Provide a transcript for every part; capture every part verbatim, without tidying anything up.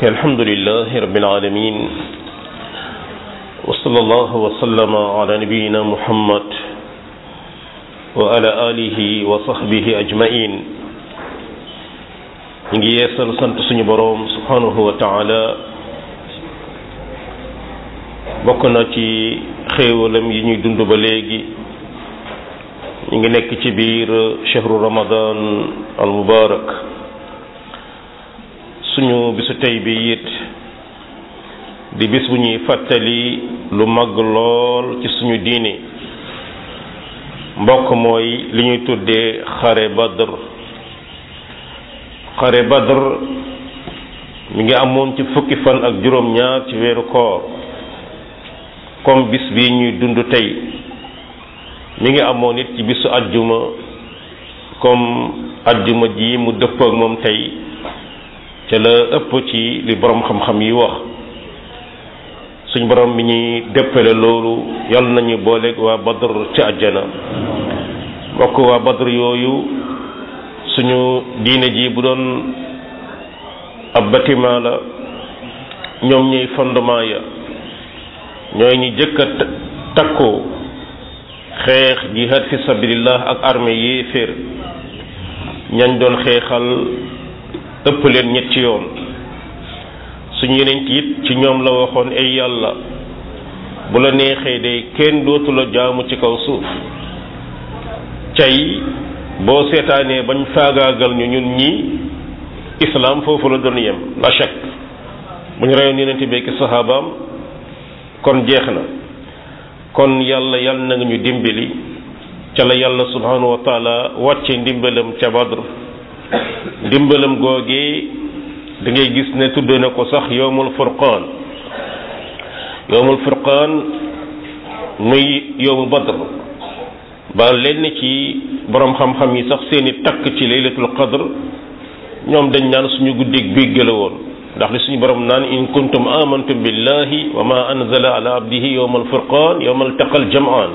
الحمد لله رب العالمين وصلى الله وسلم على نبينا محمد وعلى آله وصحبه أجمعين ngi yeesal sant suñu boroom subhanahu wa ta'ala bokk na ci xéewalam yi ñuy dund ba léegi ñu ngi nekk ci biir shahru ramadan al mubarak suñu bisu tey bi it di bis bu ñuy fàttali lu mag lool ci suñu diine mbokk mooy li ñuy tuddee xare badr xare badr mi ngi amoon ci fukki fan ak juróom ñaar ci weeru koor comme bis bi ñuy dund tey mi ngi amoon it ci bisu ajjuma comme ajjuma ji mu dëpp ak moom tey ca la ëpp ci li borom xam-xam yi wax suñ borom mi ñuy dëppale loolu yàlla nañu booleeg waa badr ci àjjana mbokk waa badr yooyu suñu diine ji bu doon ab bâtiment la ñoom ñuy fondement ya ñooy ñi jëkk a takkoo xeex jihad fi sabilillah ak armée yéeféer ñañ doon xeexal ëpp leen ñetti yoon suñu yeneen it ci ñoom la waxoon ay yàlla bu la neexee day kenn dootu la jaamu ci kaw suuf cay boo seetaanee bañ faagaagal ñu ñun ñi islam foofu la doon yem la chak bu ñu reyoon yeneen bekki sahabaam kon jeex na kon yàlla yàlla na nga ñu dimbali ca la yàlla subhanahu wa taala wàcce ndimbalam ca Badr ndimbalam googee da ngay gis ne tudd na ko sax yowmul furqaan yowmul furqaan muy yowmu Badr ba lenn ci borom xam-xam yi sax seeni takk ci laylatul qadr ñoom dañ naan suñu guddeeg bégg la woon ndax li suñu borom naan in kuntum amantum billahi wa ma anzala ala abdihi yowmal furqaan yowmal taqal jam'an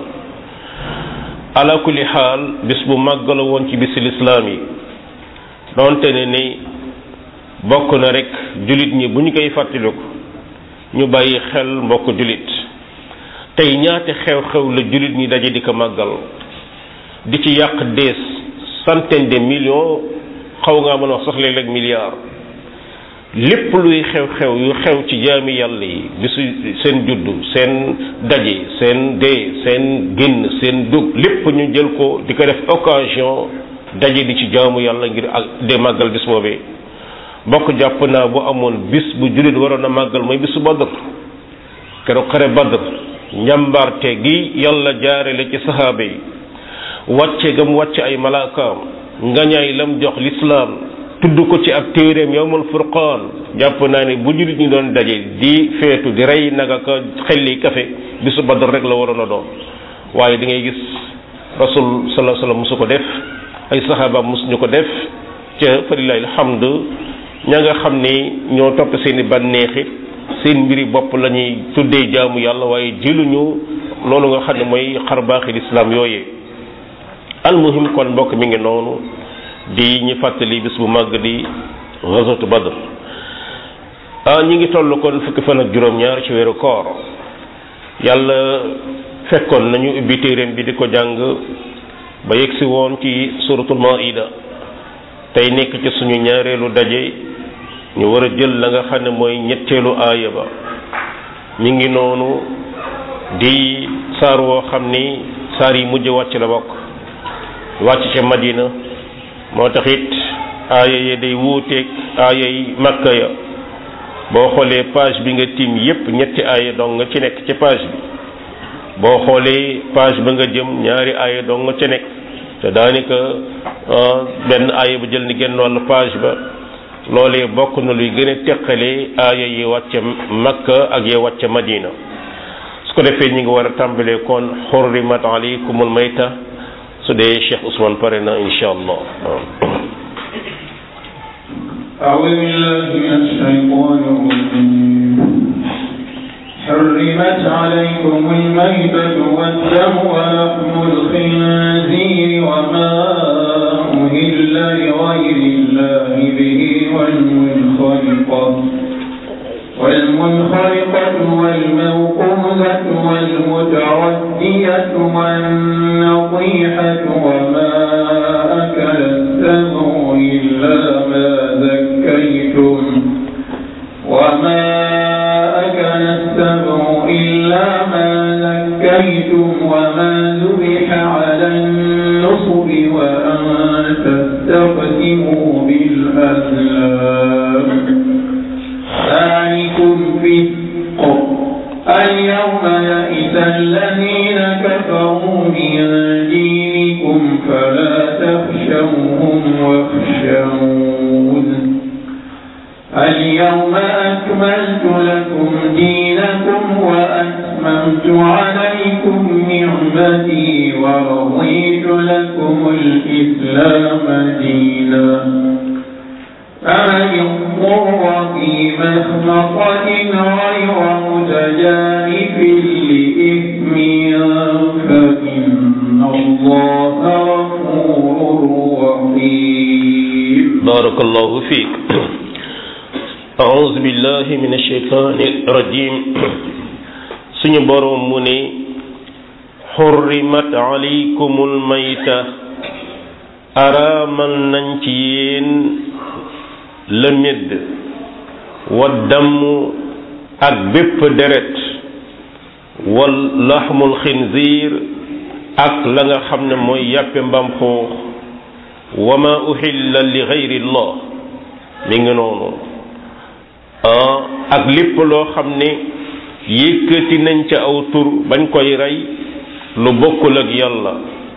ala kulli xaal bis bu màgg la woon ci bisil islaam yi donte ne ni bokk na rek jullit ñi bu ñu koy fàttaliku ñu bàyyi xel mbokk jullit tey ñaate xew-xew la jullit ñi daje di ko màggal di ci yàq des centaines de millions xaw ngaa mën a wax sax léeg-léeg milliards lépp luy xew-xew yu xew ci jaami yàlla yi bisu seen juddu seen daje seen dee seen génn seen dugg lépp ñu jël ko di ko def occasion daje di ci jaamu yàlla ngir ak de màggal bis boobee bokk jàpp naa bu amoon bis bu jullit waroon a màggal mooy bisu Badr keroog xare Badr njàmbaarte gi yàlla jaarale ci saxaaba yi wàcce gam wàcce ay malaakaam ngañaay lam jox lislaam tudd ko ci ab téeréem yawmul furqaan jàpp naa ne bu jullit ñi doon daje di feetu di rey naga ka xelli kafe bisu Badr rek la waroon a doon waaye da ngay gis rasul sallallahu alayhi wasallam musu ko def ay saxaaba musuñu ko def ca falilahi alhamdu ña nga xam ni ñoo topp seeni bànneexi seen mbiri bopp la ñuy tuddee jaamu yàlla waaye jëluñu loolu nga xam ne mooy xarbaaxi lislaam yooyee almuhim kon mbokk mi ngi noonu di ñi fàttali bis bu màgg di ghazwatu Badr ah ñi ngi toll kon fukki fan ak juróom-ñaar ci weeru koor yàlla fekkoon nañu ubbi téeréem bi di ko jàng ba yegsi woon ci suratul maida tey nekk ci suñu ñaareelu daje ñu war a jël la nga xam ne mooy ñetteelu aaya ba ñu ngi noonu di saar woo xam ni saar yi mujj wàcc la bokk wàcc ca Madina moo tax it aaya ya day wuuteeg aaya yi Makka ya boo xoolee page bi nga tiim yépp ñetti aaya dong nga ci nekk ci page bi boo xoolee page ba nga jëm ñaari aaya dong nga ci nekk te daanaka benn aaya ba jël ni genn wàllu page ba loolee bokk na luy gën a teqale aaya yi wàcce Makka ak yi wàcce Madina su ko defee ñi ngi war a tàmbalee kon xurrimat alaykumul mayta su dee Cheikh Ousmane pare na insha allah. أعوذ بالله من الشيطان الرجيم حرمت عليكم الميتة والدم ولحم الخنزير وما أهل لغير الله به والمنخنقة والمنخرقة والموقوذة والمتردية والنطيحة وما أكل السبع إلا ما ذكيتم وما أكل السبع إلا ما ذكيتم وما ذبح على النصب وأن تستقسموا بالأزلام ذلكم فسق اليوم يئس الذين كفروا من دينكم فلا تخشوهم واخشون اليوم أكملت لكم دينكم وأتممت عليكم نعمتي ورضيت لكم الإسلام دينا فمن اضطر في مخمصة غير متجانف لإثم فإن الله غفور رحيم. بارك الله فيك. أعوذ بالله من الشيطان الرجيم. سني بروم مني حرمت عليكم الميتة أرامل ننتين لمد والدم أكبب درت واللحم الخنزير أك لغا خمنا موي ياب مبام خوخ وما أحل لغير الله ميغي نونو ak lépp loo xam ne yëkkati nañ ca aw tur bañ koy rey lu bokkul ak yàlla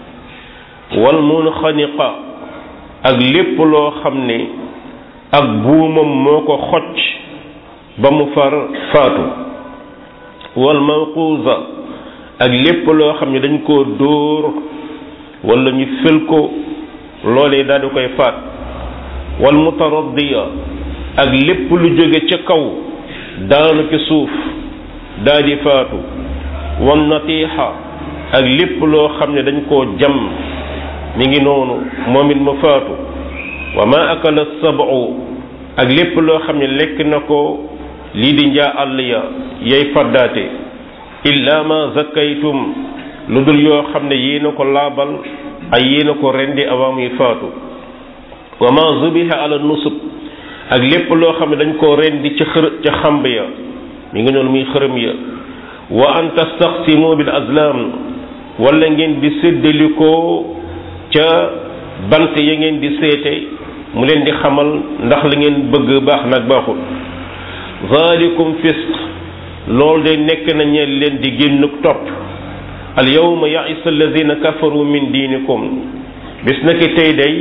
wal munxaniqa ak lépp loo xam ne ak buumam moo ko xocc ba mu far faatu wal mawquza ak lépp loo xam ne dañ koo dóor wala ñu fël ko loolee daal di koy faat wal mutaraddiya ak lépp lu jóge ca kaw daanu ci suuf daal di faatu wan natiixa ak lépp loo xam ne dañ koo jam mi ngi noonu moom it mu faatu wa ma akala sabu ak lépp loo xam ne lekk na ko lii di njaa àll ya yay faddaate illa ma zakkaytum lu dul yoo xam ne yéena ko laabal ay yéena ko rendi avant muy faatu wa ma zubiha ala nusub ak lépp loo xam ne dañ koo rendi ca xër ca xamb ya mi ngi noonu muy xërëm ya wa an tastaqsimu bil azlam wala ngeen di séddalikoo ca bant ya ngeen di seete mu leen di xamal ndax la ngeen bëgg baax nag baaxul zalikum fisq loolu de nekk na ñeel leen di génnuk topp al yawma ya'isa alladhina kafaru min diinikum bis na ki tey day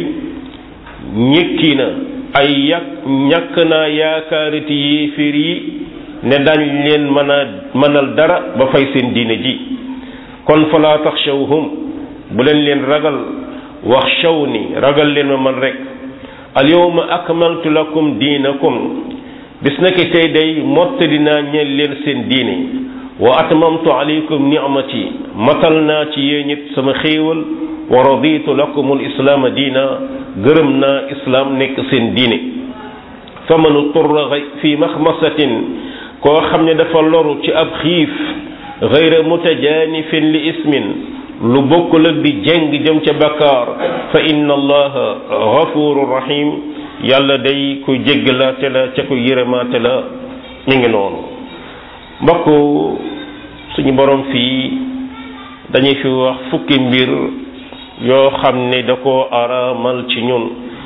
ñekki na ay yàq ñàkk naa yaakaariti yéeféer yi ne dañ leen mën a mënal dara ba fay seen diine ji kon falaa taxshawhum bu leen leen ragal waxshawni ragal leen ma man rek al yawma akmaltu lakum diinakum bis naki tey day mottali naa ñeel leen seen diine wa atmamtu alaykum ni'mati matal naa ci yéen it sama xéewal wa raditu lakum al islaama diina gërëm naa islam nekk seen diine faman turra fi maxmasatin koo xam ne dafa loru ci ab xiif gayra mutajanifin li ismin lu bokkul ak di jeng jëm ca bakkaar fa inna allaha ghafurur rahim yàlla day ku jéggalaate la ca ku yërëmaate la mi ngi noonu mbokk suñu borom fii dañuy fi wax fukki mbir yoo xam ne da koo araamal ci ñun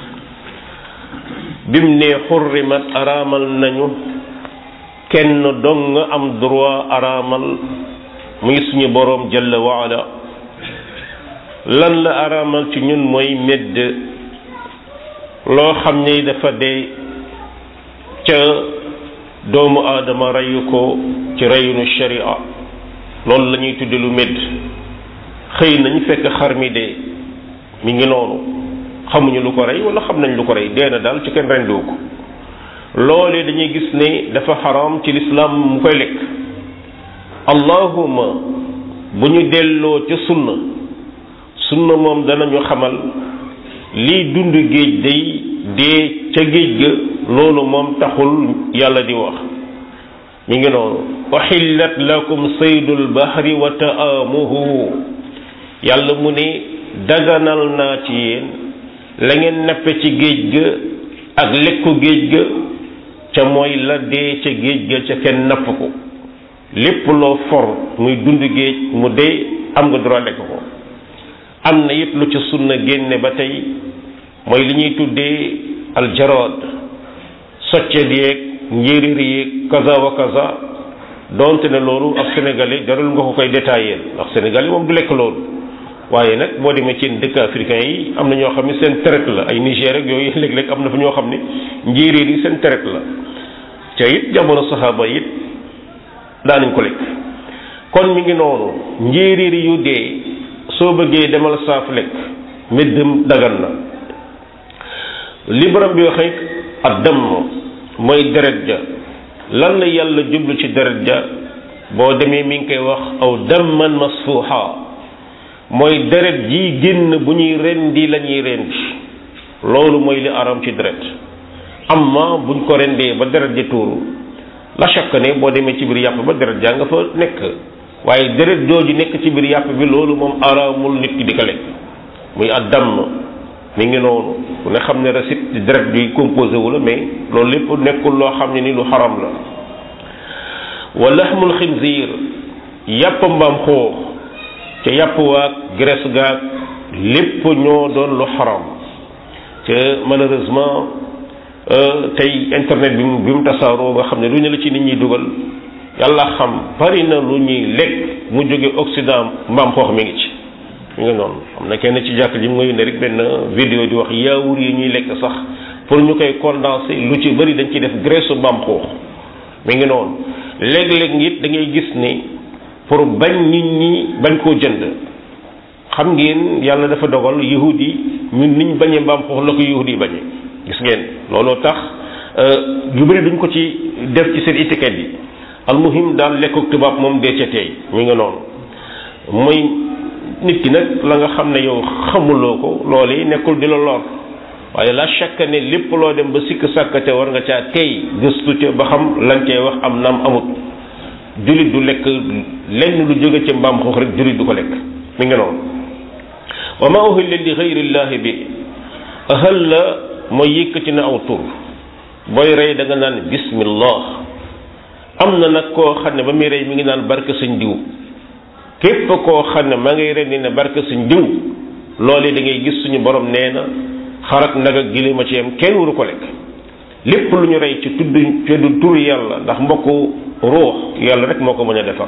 bim ne xurrimat araamal nañu kenn dong nga am droit araamal muy suñu boroom jalla waala lan la araamal ci ñun mooy medd loo xam ne dafa dee ca doomu aadama reyu ko ci reyunu sharia loolu la ñuy tudde lu medd xëy nañ fekk xar mi dee mi ngi noonu xamuñu lu ko rey wala xam nañ lu ko rey dee na daal ci kenn rendiwu ko loolee dañuy gis ne dafa xaram ci lislaam mu koy lekk allahuma bu ñu delloo ca sunna sunna moom danañu xamal liy dund géej day dee ca géej ga loolu moom taxul yàlla di wax mi ngi noonu uhillat lakum saydul bahri wa ta'amuhu yàlla mu ne daganal naa ci yéen la ngeen nappe ci géej ga ak lekku géej ga ca mooy la dee ca géej ga ca kenn napp ko lépp loo for muy dund géej mu dee am nga droit lekk ko am na it lu ci sunna génne ba tey mooy li ñuy tuddee aljarad soccet yeeg njéeréer yeeg kaza wa kaza donte ne loolu ak sénégalais jarul nga ko koy détaillé ndax sénégalais moom du lekk loolu waaye nag boo demee ci dëkk africain yi am na ñoo xam ne seen traite la ay Niger ak yooyu léeg-léeg am na fa ñoo xam ne njéeréer yi seen traite la ca it jamono saxaaba it daanañ ko lekk kon mi ngi noonu njéeréer yu dee soo bëggee demal saaf lekk méddam dagan na li borom bi waxee ak dem mooy deret ja lan la yàlla jublu ci deret ja boo demee mi ngi koy wax aw damman masfuha mooy deret ji génn bu ñuy rendi la ñuy rendi loolu mooy li aram ci deret amma buñ ko rendee ba deret ja tuuru la chaque ne boo demee ci biir yàpp ba deret jaa nga fa nekk waaye deret jooju nekk ci biir yàpp bi loolu moom aramul nit ki di ko lekk muy addam mi ngi noonu ku ne xam ne recette di deret bi composé wu la mais loolu lépp nekkul loo xam ne ni lu xaram la wa lahmul xinziir yàpp mbaam xoox te yàpp waag graisse gaag lépp ñoo doon lu xaram te malheureusement tey internet bi mu bi mu tasaaroo nga xam ne lu ne la ci nit ñi dugal yàlla xam bari na lu ñuy lekk mu jóge Occident mbaam xoox mi ngi ci mi ngi noonu xam na kenn ci jàkk ji mu nga yónnee rek benn vidéo di wax yaawur yi ñuy lekk sax pour ñu koy condenser lu ci bari dañ ciy def graisse mbaam xoox mi ngi noonu léeg-léeg it da ngay gis ni pour bañ nit ñi bañ koo jënd xam ngeen yàlla dafa dogal yahud yi ñun niñ bañee mbaam xoox la ko yahud yi bañee gis ngeen looloo tax yu bari duñ ko ci def ci seen étiquette yi almuhim daal lekkook tubaab moom dee ca teey mi nga noonu mooy nit ki nag la nga xam ne yow xamuloo ko loolu yi nekkul di la lor waaye la chaque ne lépp loo dem ba sikk sàkkate war nga caa tey gëstu ca ba xam lan cee wax am naam amut jullit du lekk lenn lu jóge ca mbaam xoox rek jullit du ko lekk mi nga noonu wa ma uhilla li ghayrillahi bi ahal la mooy yëkkati na aw tur booy rey da nga naan bismillah am na nag koo xam ne ba muy rey mi ngi naan barke sëñ diw képp koo xam ne maa ngay rendi ne barke sëñ diw loolu da ngay gis suñu borom nee na xarak nag ak giléem a ci yam kenn waru ko lekk lépp lu ñu rey ci tudd ci tur yàlla ndax mbokku ruux yàlla rek moo ko mën a defar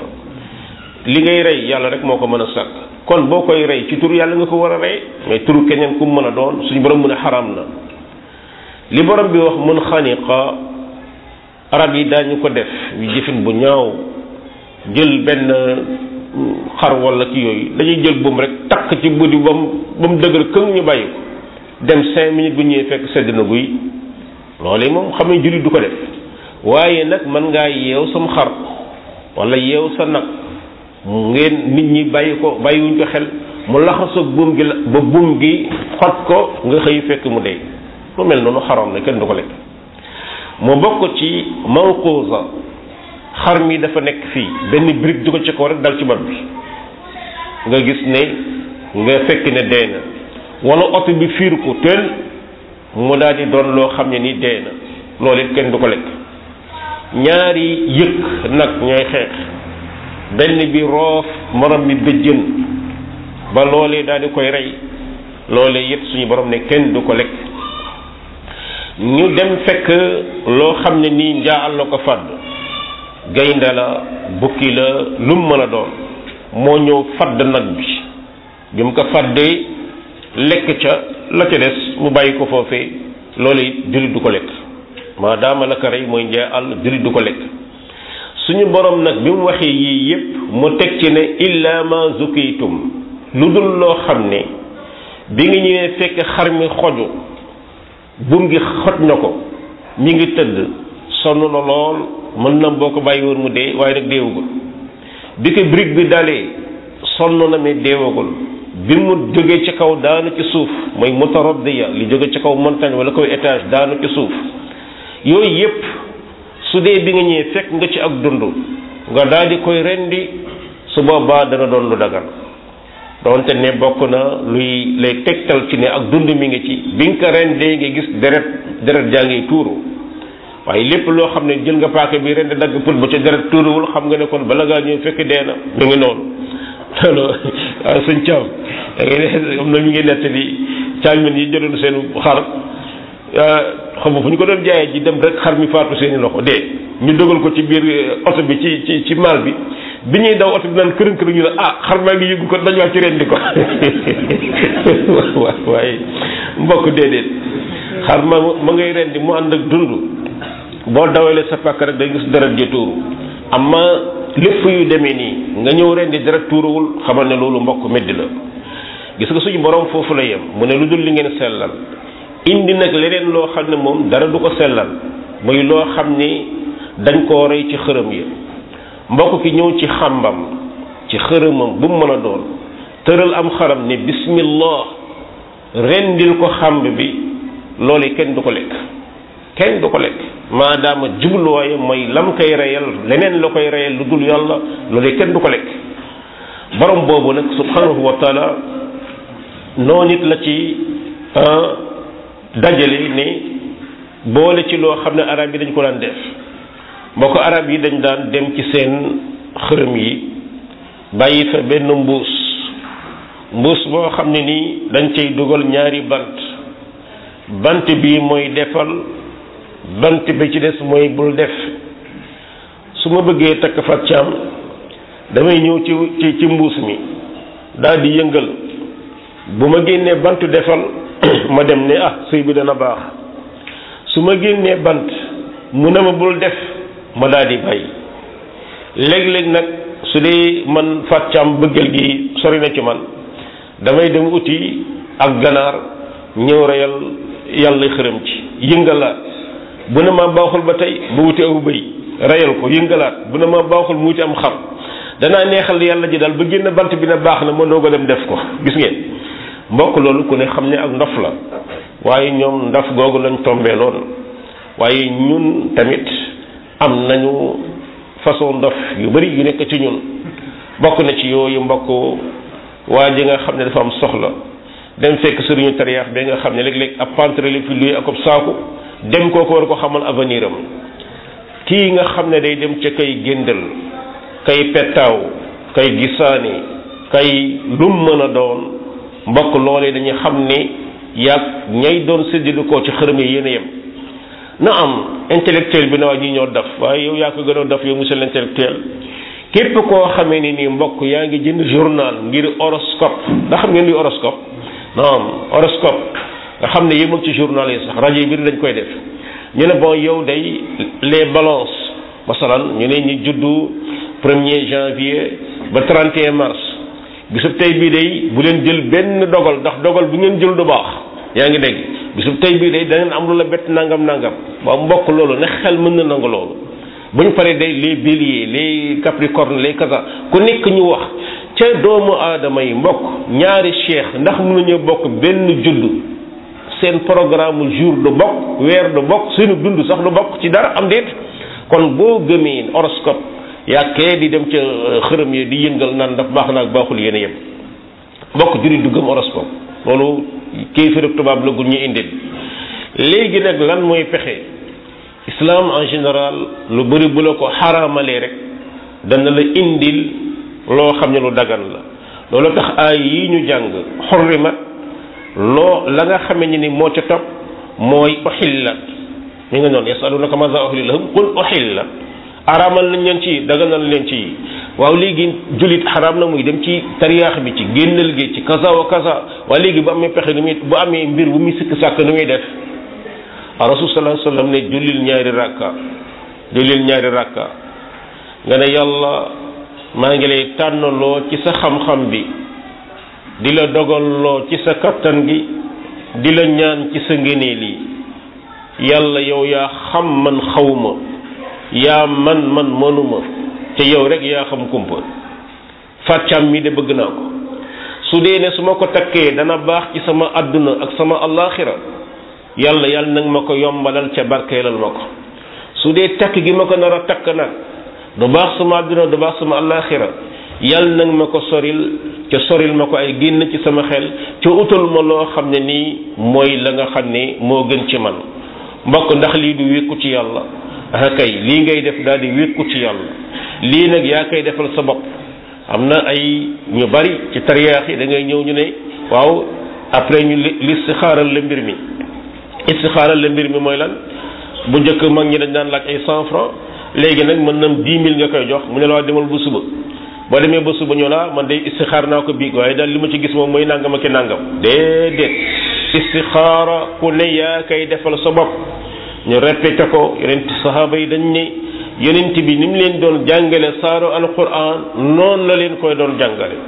li ngay rey yàlla rek moo ko mën a sàkk kon boo koy rey ci tur yàlla nga ko war a rey mais turu keneen ku mu mën a doon suñu borom mu ne xaraam na li borom bi wax mun xaniqa arab yi daañu ko def yu jëfin bu ñaaw jël benn xar wala ki yooyu dañuy jël buum rek takk ci buddi ba mu ba mu dëgër këng ñu bàyyi ko dem cinq minutes bu ñëwee fekk sedd na guy loolu moom xam ne jullit du ko def waaye nag mën ngaa yeew sam xar wala yeew sa nag ngeen nit ñi bàyyi ko bàyyiwuñ ko xel mu laxasoo buum gi la ba buum gi xot ko nga xëy fekk mu dee lu mel noonu xaram na kenn du ko lekk mu bokk ci mawquza xar mi dafa nekk fii benn brique du ko ci kaw rek dal ci bat bi nga gis ne nga fekk ne dee na wala oto bi fiir ko teel mu daal di doon loo xam ne ni dee na loolu it kenn du ko lekk ñaari yëkk nag ñooy xeex benn bi roof morom mi bëjjën ba loolee daal di koy rey loolee it suñu borom ne kenn du ko lekk ñu dem fekk loo xam ne nii njaal la ko fàdd gaynde la bukki la lu mu mën a doon moo ñëw fàdd nag bi bi mu ko fàddee lekk ca la ca des mu bàyyi ko foofee loolu it jullit du ko lekk maadaama la ko rey mooy njaal jullit du ko lekk suñu borom nag bi mu waxee yii yépp mu teg ci ne illa ma zukitum lu dul loo xam ne bi nga ñëwee fekk xar mi xoju buum gi xot na ko mi ngi tëdd sonn na lool mën na boo ko bàyyi woon mu dee waaye nag deewagul bi ko brique bi dalee sonn na mais deewagul bi mu jógee ci kaw daanu ci suuf mooy mutaraddiya li jóge ci kaw montagne wala kaw étage daanu ci suuf yooyu yépp su dee bi nga ñëwee fekk nga ci ak dund nga daal di koy rendi su boobaa dana doon lu dagan doonte ne bokk na luy lay tegtal ci ne ak dund mi ngi ci bi nga ko rendee nga gis deret deret jaa ngi tuuru waaye lépp loo xam ne jël nga paaka bi rendi dagg put ba ca deret tuuruwul xam nga ne kon bala ngaa ñëw fekk dee na mu ngi noonu loolu waaw sëñ Thiam da ngay am na ñu ngi nettali caamin yi jëloon seen xar xam nga fu ñu ko doon jaayee ji dem rek xar mi faatu seeni loxo dee ñu dogal ko ci biir oto bi ci ci ci maal bi bi ñuy daw oto bi naan kërën kërën ñu ne ah xar maa ngi yëgu ko dañ waa ci rendi ko waaye mbokk déedéet xar ma ma ngay rendi mu ànd ak dund boo dawalee sa pàkk rek day gis deret ji tuuru amma lépp yu demee nii nga ñëw rendi deret tuuruwul xamal ne loolu mbokk meddi la gis nga suñu borom foofu la yem mu ne lu dul li ngeen sellal indi nag leneen loo xam ne moom dara du ko sellal muy loo xam ni dañ koo rey ci xërëm yi mbokk ki ñëw ci xàmbam ci xërëmam bu mu mën a doon tëral am xaram ne bismillah rendil ko xàmb bi loolu kenn du ko lekk kenn du ko lekk maadaama jubluwaaye mooy lam koy reyal leneen la koy reyal lu dul yàlla loolu kenn du ko lekk borom boobu nag subhanahu wa taala noo nit la ci dajale ne boole ci loo xam ne arab yi dañ ko daan def mbokk arab yi dañ daan dem ci seen xërëm yi bàyyi fa benn mbuus mbuus boo xam ne nii dañ cay dugal ñaari bant bant bi mooy defal bant bi ci des mooy bul def su ma bëggee takk fat caam damay ñëw ci ci ci mbuus mi daal di yëngal bu ma génnee bant defal ma dem ne ah sëy bi dana baax su ma génnee bant mu ne ma bul def ma daal di bàyyi léeg-léeg nag su dee man fàccaam bëggal gi sori na ci man damay dem uti ak ganaar ñëw reyal yàlla xërëm ci yëngalaat bu ne ma baaxul ba tey bu wuti aw bëy reyal ko yëngalaat bu ne ma baaxul mu wuti am xam danaa neexal yàlla ji daal ba génn bant bi ne baax na ma doog a dem def ko gis ngeen mbokk loolu ku ne xam ne ak ndof la waaye ñoom ndof googu lañ tombee loon waaye ñun tamit am nañu façon ndof yu bari yu nekk ci ñun bokk na ci yooyu mbokk waa ji nga xam ne dafa am soxla dem fekk sëriñu tariyaax ba nga xam ne léeg-léeg ab pantre la fi luy ak ab saaku dem kooku war ko xamal avenir am kii nga xam ne day dem ca kay géndal kay pettaaw kay gisaani kay lum mën a doon mbokk loolee dañuy xam ne yàgg ñay doon séddale ko ci xërëm yi yéen a yem na am intellectuel bi na waa ñi ñoo daf waaye yow yaa ko gën a daf yow monsieur l'intellectuel képp koo xamee ni nii mbokk yaa ngi jënd journal ngir horoscope ndax xam ngeen luy horoscope non horoscope nga xam ne yemul ci journal yi sax rajo yi biir dañ koy def ñu ne bon yow day les balances masalan ñu ne ñi juddu premier janvier ba trente et un mars bisub tey bii day bu leen jël benn dogal ndax dogal bu ngeen jël du baax yaa ngi dégg bisub tey bii day da ngeen am lu la bett nangam nangam waaw mbokk loolu ne xel mën na nangu loolu buñ paree day les béliers les capricornes les kaza ku nekk ñu wax ca doomu aadama yi mbokk ñaari cheikh ndax mënuñu bokk benn juddu seen programme jour du bokk weer du bokk seenu dund sax du bokk ci dara am déet kon boo gëmee horoscope yàkkee di dem ca xërëm yi di yëngal naan daf baax naag baaxul yéen a yem bokk jullit du gëm horoscope loolu kéefir ak tubaab la gu ñu indil léegi nag lan mooy pexe islam en général lu bëri bu la ko xaraamalee rek dana la indil loo xam ne lu dagan la loolu tax ay yi ñu jàng xurrimat loo la nga xamee ni moo ca topp mooy uhillat mi nga noonu yasalunaka maza uhilla lahum qul uhillat araamal nañ leen ci daganal leen ci waaw léegi jullit xaraam na muy dem ci tariyaax bi ci génnal gi ci kaza wa kaza waaye léegi bu amee pexe nu muy bu amee mbir bu muy sikk sàkk nu muy def rasul sallallahu alayhi wasallam ne jullil ñaari rakka jullil ñaari rakka nga ne yàlla maa ngi lay tànnaloo ci sa xam-xam bi di la dogalloo ci sa kattan gi di la ñaan ci sa ngëneel yi yàlla yow yaa xam man xawma yaa man man mënuma te yow rek yaa xam kumpa fàccam mi de bëgg naa ko su dee ne su ma ko takkee dana baax ci sama adduna ak sama allaaxira yàlla yàlla nag ma ko yombalal ca barkeelal ma ko su dee takk gi ma ko nar a takk nag du baax sama àdduna du baax sama àllaaxira yàlla nag ma ko soril ca soril ma ko ay génn ci sama xel ca utal ma loo xam ne nii mooy la nga xam ne moo gën ci man mbokk ndax lii du wékku ci yàlla ah kay lii ngay def daal di wékku ci yàlla lii nag yaa koy defal sa bopp am na ay ñu bari ci tariyaax yi da ngay ñëw ñu ne waaw après ñu listixaaral la mbir mi istixaaral la mbir mi mooy lan bu njëkk mag ñi dañ daan laaj ay cent francs léegi nag mën nam dix mille nga koy jox mu ne la waa demal ba suba boo demee ba suba ñoo la man day istixaar naa ko biig waaye daal li ma ci gis moom mooy nangam ak nangam déedéet istixaara ku ne yaa koy defal sa bopp ñu répété ko yonent sahaaba yi dañ ne yonent bi ni mu leen doon jàngale saaru alquran noonu la leen koy doon jàngale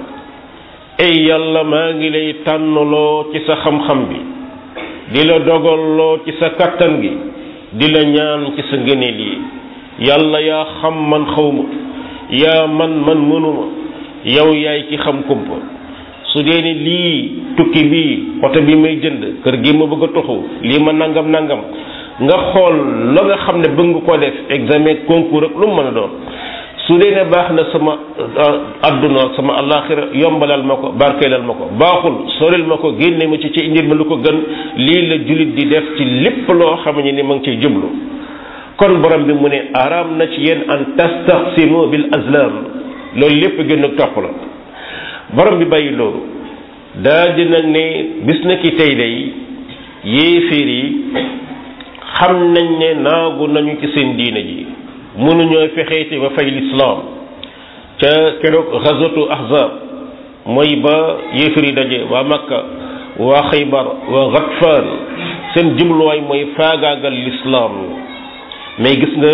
ay yàlla maa ngi lay tànnaloo ci sa xam-xam bi di la dogalloo ci sa kattan gi di la ñaan ci sa ngëneel yi yàlla yaa xam man xawma yaa man man mënuma yow yaay ki xam kumpa su dee ni lii tukki bii oto bi may jënd kër gi ma bëgg a toxu lii ma nangam nangam nga xool la nga xam ne bëgg nga ko def examen concours ak lu mu mën a doon su dee ne baax na sama adduna sama àllaaxira yombalal ma ko barkeelal ma ko baaxul soril ma ko génne ma ci ci indil ma lu ko gën lii la jullit di def ci lépp loo xam ne ni ma ngi ciy jublu kon borom bi mu ne araam na ci yéen an tastaqsimu bil azlam loolu lépp gën a topp la borom bi bàyyi loolu daa dina ne bis na ki tey day yéeféer yi xam nañ ne naagu nañu ci seen diine ji mënuñoo fexeete ba fay lislaam ca keroog ghazwatu ahzab mooy ba yéeféer yi daje waa Makka waa Xaybar waa Ghatfaan seen jubluwaay mooy faagaagal lislaam mais gis nga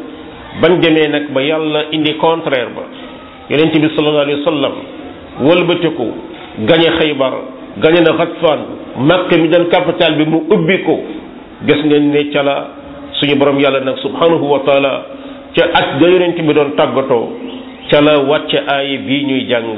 bañ demee nag ba yàlla indi contraire ba yonent bi sallallahu alayhi wa sallam wëlbatiku gañe Xaybar gañe na Ghatfaan Makka mi doon capital bi mu ubbi ko gis nga ne ca la suñu borom yàlla nag subhanahu wa taala ca at ga yonent bi doon tàggatoo ca la wàcce aaya bii ñuy jàng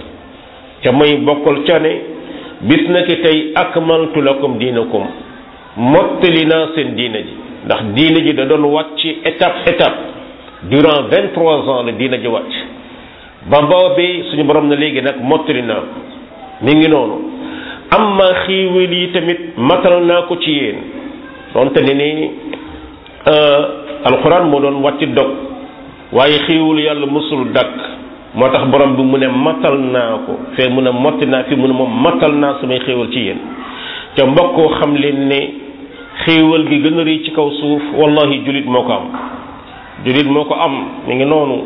ca may bokkal ca ne bis na ki tey akmaltu lakum diinakum mottali naa seen diina ji ndax diina ji da doon wàcc étape étape durant vingt trois ans la diina ji wàcc ba boobee suñu borom na léegi nag mottali naa mi ngi noonu amma xiiwal yi tamit matal naa ko ci yéen donte ne ni alxuraan moo doon wàcc dog waaye xiiwul yàlla mësul dakk moo tax borom bi mu ne matal naa ko fee mu ne motti naa fi mu ne moom matal naa samay xéewal ci yéen ca mbokkoo xam leen ne xéewal gi gën a rëy ci kaw suuf wallahi julit moo ko am julit moo ko am mi ngi noonu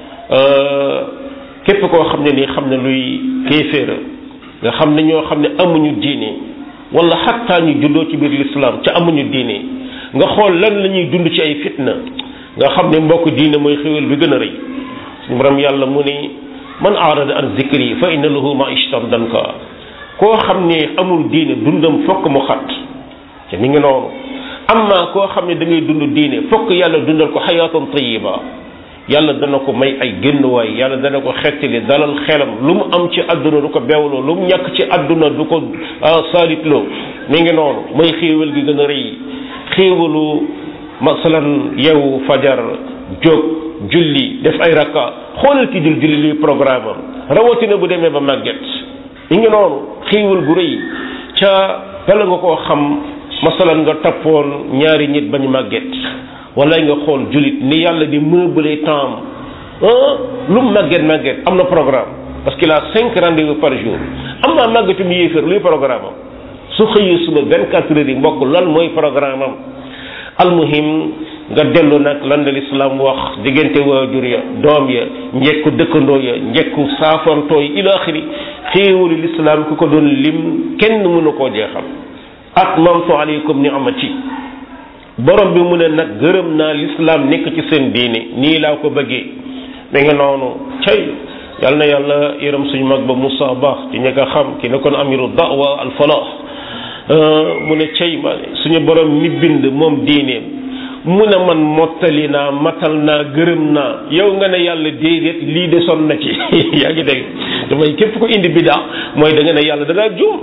képp koo xam ne nii xam ne luy kéeféera nga xam ne ñoo xam ne amuñu diine wala xattaa ñu juddoo ci biir lislaam ca amuñu diine nga xool lan la ñuy dund ci ay fitna nga xam ne mbokk diine mooy xéewal bi gën a rëy suñu borom yàlla mu ni man aarada an zikri fa inna lahu ma'ishatan danka koo xam ne amul diine dundam fokk mu xat te mi ngi noonu amma koo xam ne da ngay dund diine fokk yàlla dundal ko xayaatan tayiba yàlla dana ko may ay génnuwaay yàlla dana ko xettali dalal xelam lu mu am ci àdduna du ko beewloo lu mu ñàkk ci àdduna du ko saalitloo mi ngi noonu mooy xéewal gi gën a rëy xéewalu masalan yow fajar jóg julli def ay rakka xoolal ki dul julli luy programme am rawatina bu demee ba màgget mi ngi noonu xéewal gu rëy ca bala nga koo xam masalan nga tappoon ñaari nit bañ màgget wala nga xool jullit ni yàlla di meubler temps lu mu màgget màgget am na programme parce qu'il a cinq rendez-vous par jour am naa màggetu mu yéeféer luy programme am su xëyee suba vingt-quatre heures yi mbokk lan mooy programme am almuhim nga dellu nag lan la lislaam wax diggante waajur ya doom ya njekku dëkkandoo ya njekku saafantoo yi ila axiri xéewalu lislaam ku ko doon lim kenn mënu koo jeexal atmamtu alaykum ni'mati borom bi mu ne nag gërëm naa lislaam nekk ci seen diine nii laa ko bëggee mi nga noonu cay yal na yàlla yërëm suñu mag ba Moussa Ba ci ñi nga xam ki nekkoon amiru da'wa al falah mu ne cay ma suñu borom mi bind moom diineem mu ne man mottali naa matal naa gërëm naa yow nga ne yàlla déedéet lii de son na ci yaa ngi dégg damay képp ko indi bidaa mooy da nga ne yàlla da ngaa juum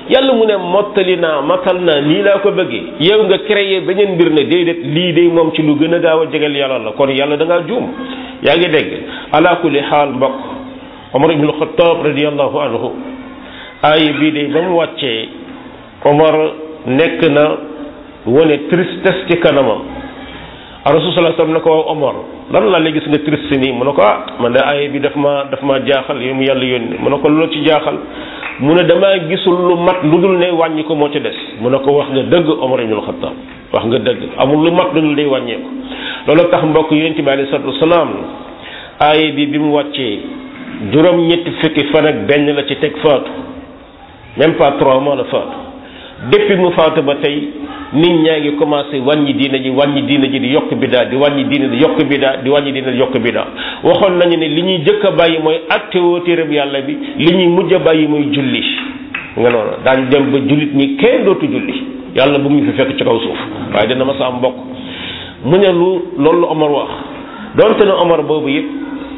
yàlla mu ne mottali naa matal naa nii laa ko bëggee yow nga créé beneen mbir ne déedéet lii de moom ci lu gën a gaaw a jegal yàlla la kon yàlla da ngaa juum yaa ngi dégg ala kulli xaal mbokk Omar ibn Khattab radiyallahu anhu aaya bii de ba mu wàccee Omar nekk na wane tristesse ci kanamam Rasul sallallahu alayhi wasallam ne ko waaw Omar lan la léegi gis nga triste nii mu ne ko ah man de aaya bi daf ma daf ma jaaxal yow mu yàlla yónni mu ne ko lu ci jaaxal mu ne damaa gisul lu mat lu dul ne wàññi ko moo ci des mu ne ko wax nga dëgg Omar ibn Khattab wax nga dëgg amul lu mat lu dul day wàññeeku loolu tax mbokk yonent bi alayhi salaatu wasalaam aaya bi bi mu wàccee juróom ñetti fukki fan ak benn la ci teg faatu même pas trois mois la faatu depuis mu faatu ba tey nit ñaa ngi commencé wàññi diina ji wàññi diina ji di yokk bidaa di wàññi diina di yokk bidaa di wàññi diina di yokk bidaa waxoon nañu ne li ñuy jëkk a bàyyi mooy attewoo téereb yàlla bi li ñuy mujj a bàyyi mooy julli nga noonu daañu dem ba jullit ñi kenn dootu julli yàlla bu mu fi fekk ci kaw suuf waaye dina ma sa am mbokk mu ne lu loolu Omar wax donte ne Omar boobu yëpp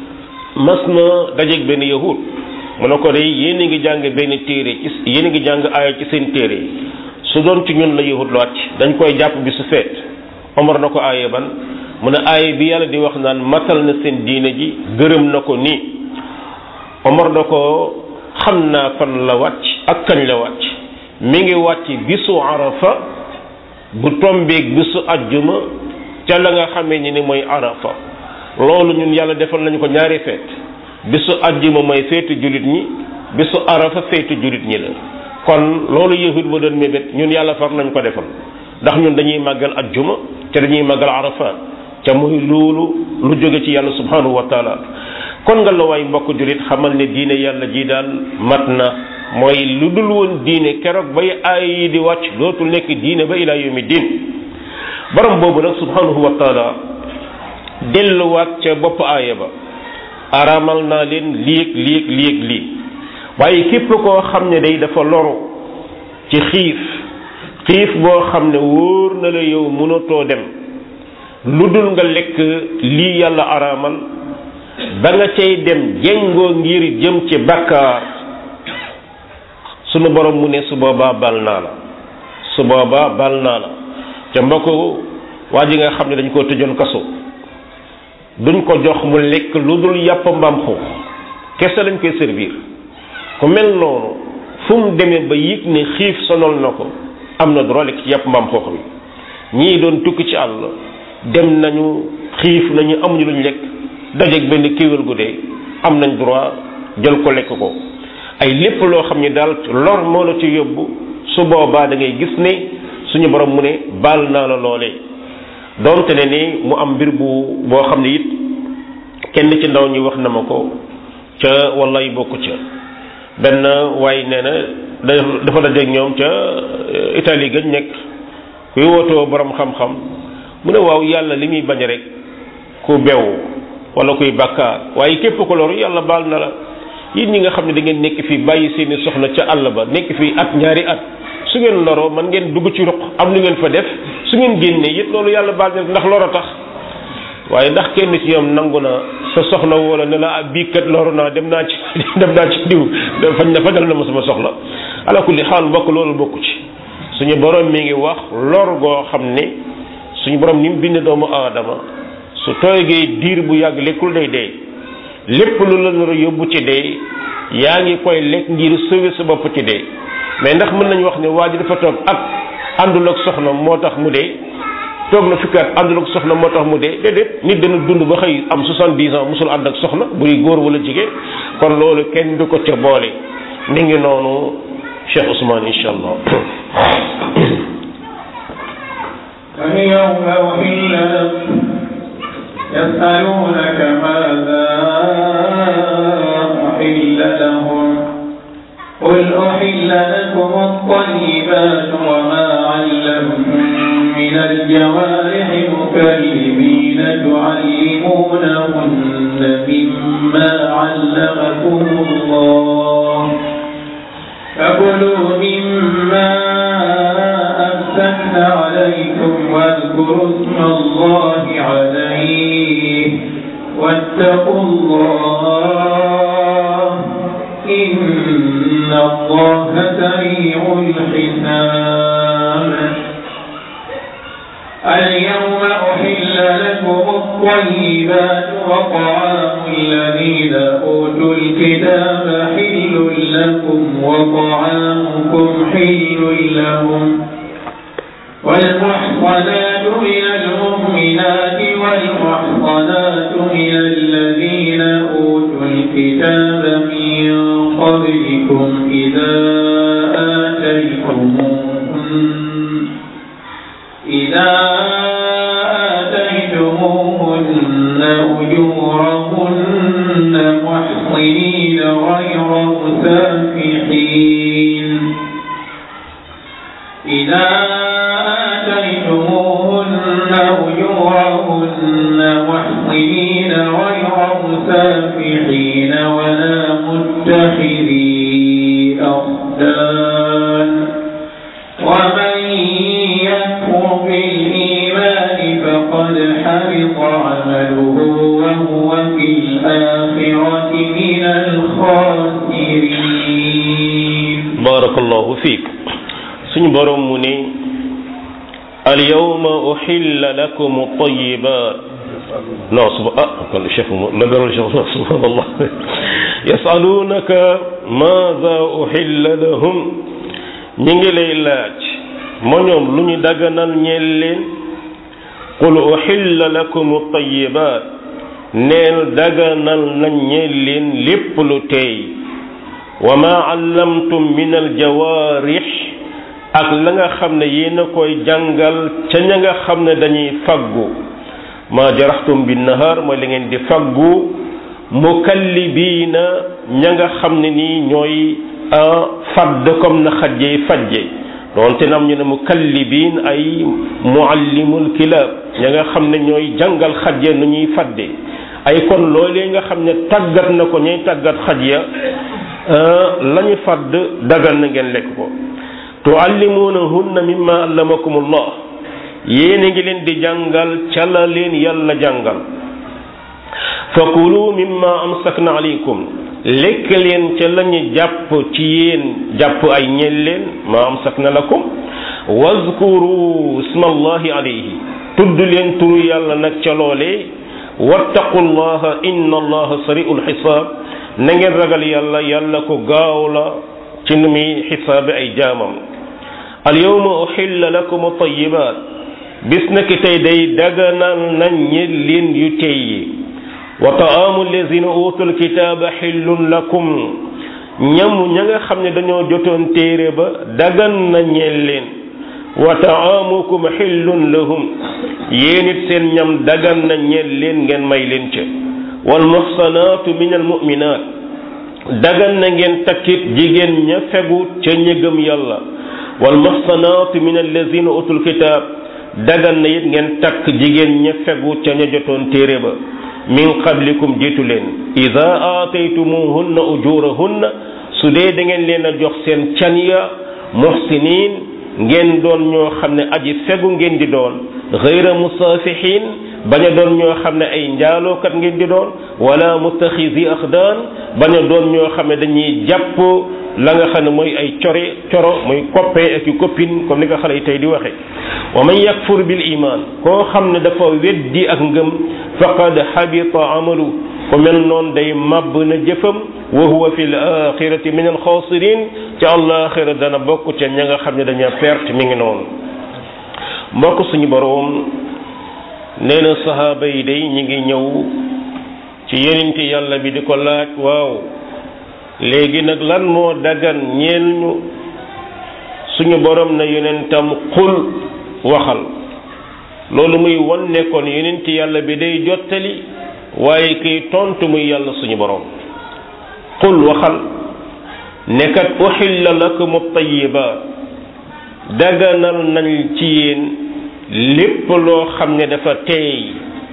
mas na dajeeg benn yahud mu ne ko de yéen a ngi jàng benn téere ci yéen a ngi jàng aaya ci seen téere su doon ci ñun la yahud la wàcc dañ koy jàpp bi su feet Omar na ko aaya ban mu ne aaya bi yàlla di wax naan matal na seen diine ji gërëm na ko nii Omar na ko xam naa fan la wàcc ak kañ la wàcc mi ngi wàcc bisu arafa bu tombeeg bisu ajjuma ca la nga xamee ni ni mooy arafa loolu ñun yàlla defal nañu ko ñaari feet bisu ajjuma mooy feetu jullit ñi bisu arafa feetu jullit ñi la kon loolu yahud ba doon mébét ñun yàlla far nañ ko defal ndax ñun dañuy màggal ajjuma te dañuy màggal arafa ca muy loolu lu jóge ci yàlla subhanahu wa taala kon nga la waay mbokk jullit xamal ne diine yàlla ji daal mat na mooy lu dul woon diine keroog bay aay yi di wàcc dootul nekk diine ba ila yawmi diin borom boobu nag subhanahu wa taala delluwaat ca bopp aaya ba araamal naa leen lii ak lii ak lii ak lii waaye képp koo xam ne day dafa loru ci xiif xiif boo xam ne wóor na la yow mënatoo dem lu dul nga lekk lii yàlla araamal ba nga cay dem jéngoo ngir jëm ci bakkaar sunu borom mu ne su boobaa bal naa la su boobaa bal naa la ca mbokk waa ji nga xam ne dañ koo tëjoon kaso duñ ko jox mu lekk lu dul yàpp mbaam xuux kese lañ koy servir ku mel noonu fu mu demee ba yëg ne xiif sonal na ko am na droit lekk ci yàpp mbaam xuux bi ñii doon tukki ci àll dem nañu xiif nañu amuñu luñ lekk dajeeg benn kéwél gu dee am nañ droit jël ko lekk ko ay lépp loo xam ne daal lor moo la ci yóbbu su boobaa da ngay gis ne suñu borom mu ne baal naa la loolee doonte ne ni mu am mbir bu boo xam ne it kenn ci ndaw ñi wax na ma ko ca wallaay bokku ca benn waaye nee na dafa dajeeg ñoom ca Italie gañ nekk kuy wootoo borom xam-xam mu ne waaw yàlla li muy bañ rek ku bew wala kuy bàkkaar waaye képp ko loru yàlla baal na la yéen ñi nga xam ne da ngeen nekk fii bàyyi seeni soxna ca àll ba nekk fii at ñaari at su ngeen loroo man ngeen dugg ci ruq am lu ngeen fa def su ngeen génnee it loolu yàlla baal na ndax loro tax waaye ndax kenn ci ñoom nangu na sa soxla wala ne la bii kat loru naa dem naa ci dem naa ci diw fañ na fajal na ma sama soxla ala kulli xaal bokk loolu bokku ci suñu borom mi ngi wax lor goo xam ne suñu borom ni mu bind doomu aadama su toogee diir bu yàgg lekkul day dee lépp lu la nar a yóbbu ci dee yaa ngi koy lekk ngir sauver sa bopp ci dee mais ndax mën nañu wax ne waa ji dafa toog ak àndul ak soxna moo tax mu dee toog na fukki at àndul ak soxna moo tax mu dee déedéet nit dana dund ba xëy am soixante-dix ans musul ànd ak soxna buy góor wala jigéen kon loolu kenn du ko ca boole mi ngi noonu Cheikh Ousmane incha allah. اليوم أحل لكم يسألونك ماذا أحل لهم قل أحل لكم الطيبات وما علمتم من الجوارح مكلمين تعلمونهن مما علمكم الله فكلوا مما أمسكن عليكم واذكروا اسم الله عليه واتقوا الله إن إن الله سريع الحساب اليوم أحل لكم الطيبات وطعام الذين أوتوا الكتاب حل لكم وطعامكم حل لهم والمحصنات من المؤمنات والمحصنات من الذين أوتوا الكتاب من قبلكم إذا آتيتموهن إذا آتيتموهن أجورهن محصنين غير مسافحين إذا آتيتموهن أجورهن محصنين غير مسافحين ولا متخذي أخدان ومن يكفر بالإيمان فقد حبط عمله وهو في الآخرة من الخاسرين. بارك الله فيك. سن بروم مني اليوم أحل لكم الطيبات. لا سبحان الله الشيخ نبر الشيخ سبحان الله يسألونك ماذا أحل لهم ñi ngi lay laaj mo ñoom lu ñu daganal ñeel leen qul uhilla lakum at-tayyibat neel daganal nañ ñeel leen lépp lu teey wa ma allamtum min al-jawarih ak la nga xam ne yéen a koy jàngal ca ña nga xam ne dañuy faggu ma jarahtum bin nahar mooy la ngeen di faggu mukallibiina ña nga xam ne nii ñooy fadd comme na xajjee fajje doonte nam ñu ne mukallibiin ay muallimul kilab ña nga xam ne ñooy jàngal xajje nu ñuy fadde ay kon loolee nga xam ne tàggat na ko ñuy tàggat xaj ya la ñu fadd dagal na ngeen lekk ko tuallimunahunna mimma allamakumullah yéen a ngi leen di jàngal ca la leen yàlla jàngal fakulu mimma amsakna alaykum lekk leen ca lañu jàpp ci yéen jàpp ay ñeel leen ma amsakna lakum wazkuru ismallahi alayhi tudd leen turu yàlla nag ca loolee wattaqullaha inna allaha sari'ul xisaab na ngeen ragal yàlla yàlla ko gaaw la ci nu muy xisaabi ay jaamam al yawma uhilla lakum at-tayyibaat bis na ki tey day daganal nañ ñeel leen yu tey yi wa ta'aamu allazina utul kitaaba xillun lakum ñamu ña nga xam ne dañoo jotoon téere ba dagan na ñeel leen wa ta'aamukum xillun lahum yéen it seen ñam dagan na ñeel leen ngeen may leen ca wal muhsanaatu min al mu'minaat dagan na ngeen takkit jigéen ña fegu ca ña gëm yàlla wal muhsanaatu min allazina utul kitaab dagan na it ngeen takk jigéen ña fegu ca ña jotoon téere ba min qablikum jiitu leen ida aataytumuhunna ujurahunna su dee da ngeen leen a jox seen can ya muhsinin ngeen doon ñoo xam ne aji fegu ngeen di doon ghayra musafihin bañ a doon ñoo xam ne ay njaalookat ngeen di doon wala muttaxizi axdaan bañ a doon ñoo xam ne dañuy jàpp la nga xam ne mooy ay core coro mooy coppee ak yu copine comme ni nga xale yi tey di waxe wa man yakfur bil iman koo xam ne dafa weddi ak ngëm faqad habita amalu ko mel noonu day màbb na jëfam wa huwa fi l axirati min al xaasirin ci àllaaxira dana bokk ca ña nga xam ne daña perte mi ngi noonu mbokk suñu boroom nee na sahaaba yi day ñi ngi ñëw ci yenente yàlla bi di ko laaj waaw léegi nag lan moo dagan ñeel ñu suñu borom na yonentam xul waxal loolu muy wan ne kon yonent yàlla bi day jottali waaye kiy tontu muy yàlla suñu borom xul waxal nekkat uxilla lakum at-tayyibaat daganal nañ ci yéen lépp loo xam ne dafa teey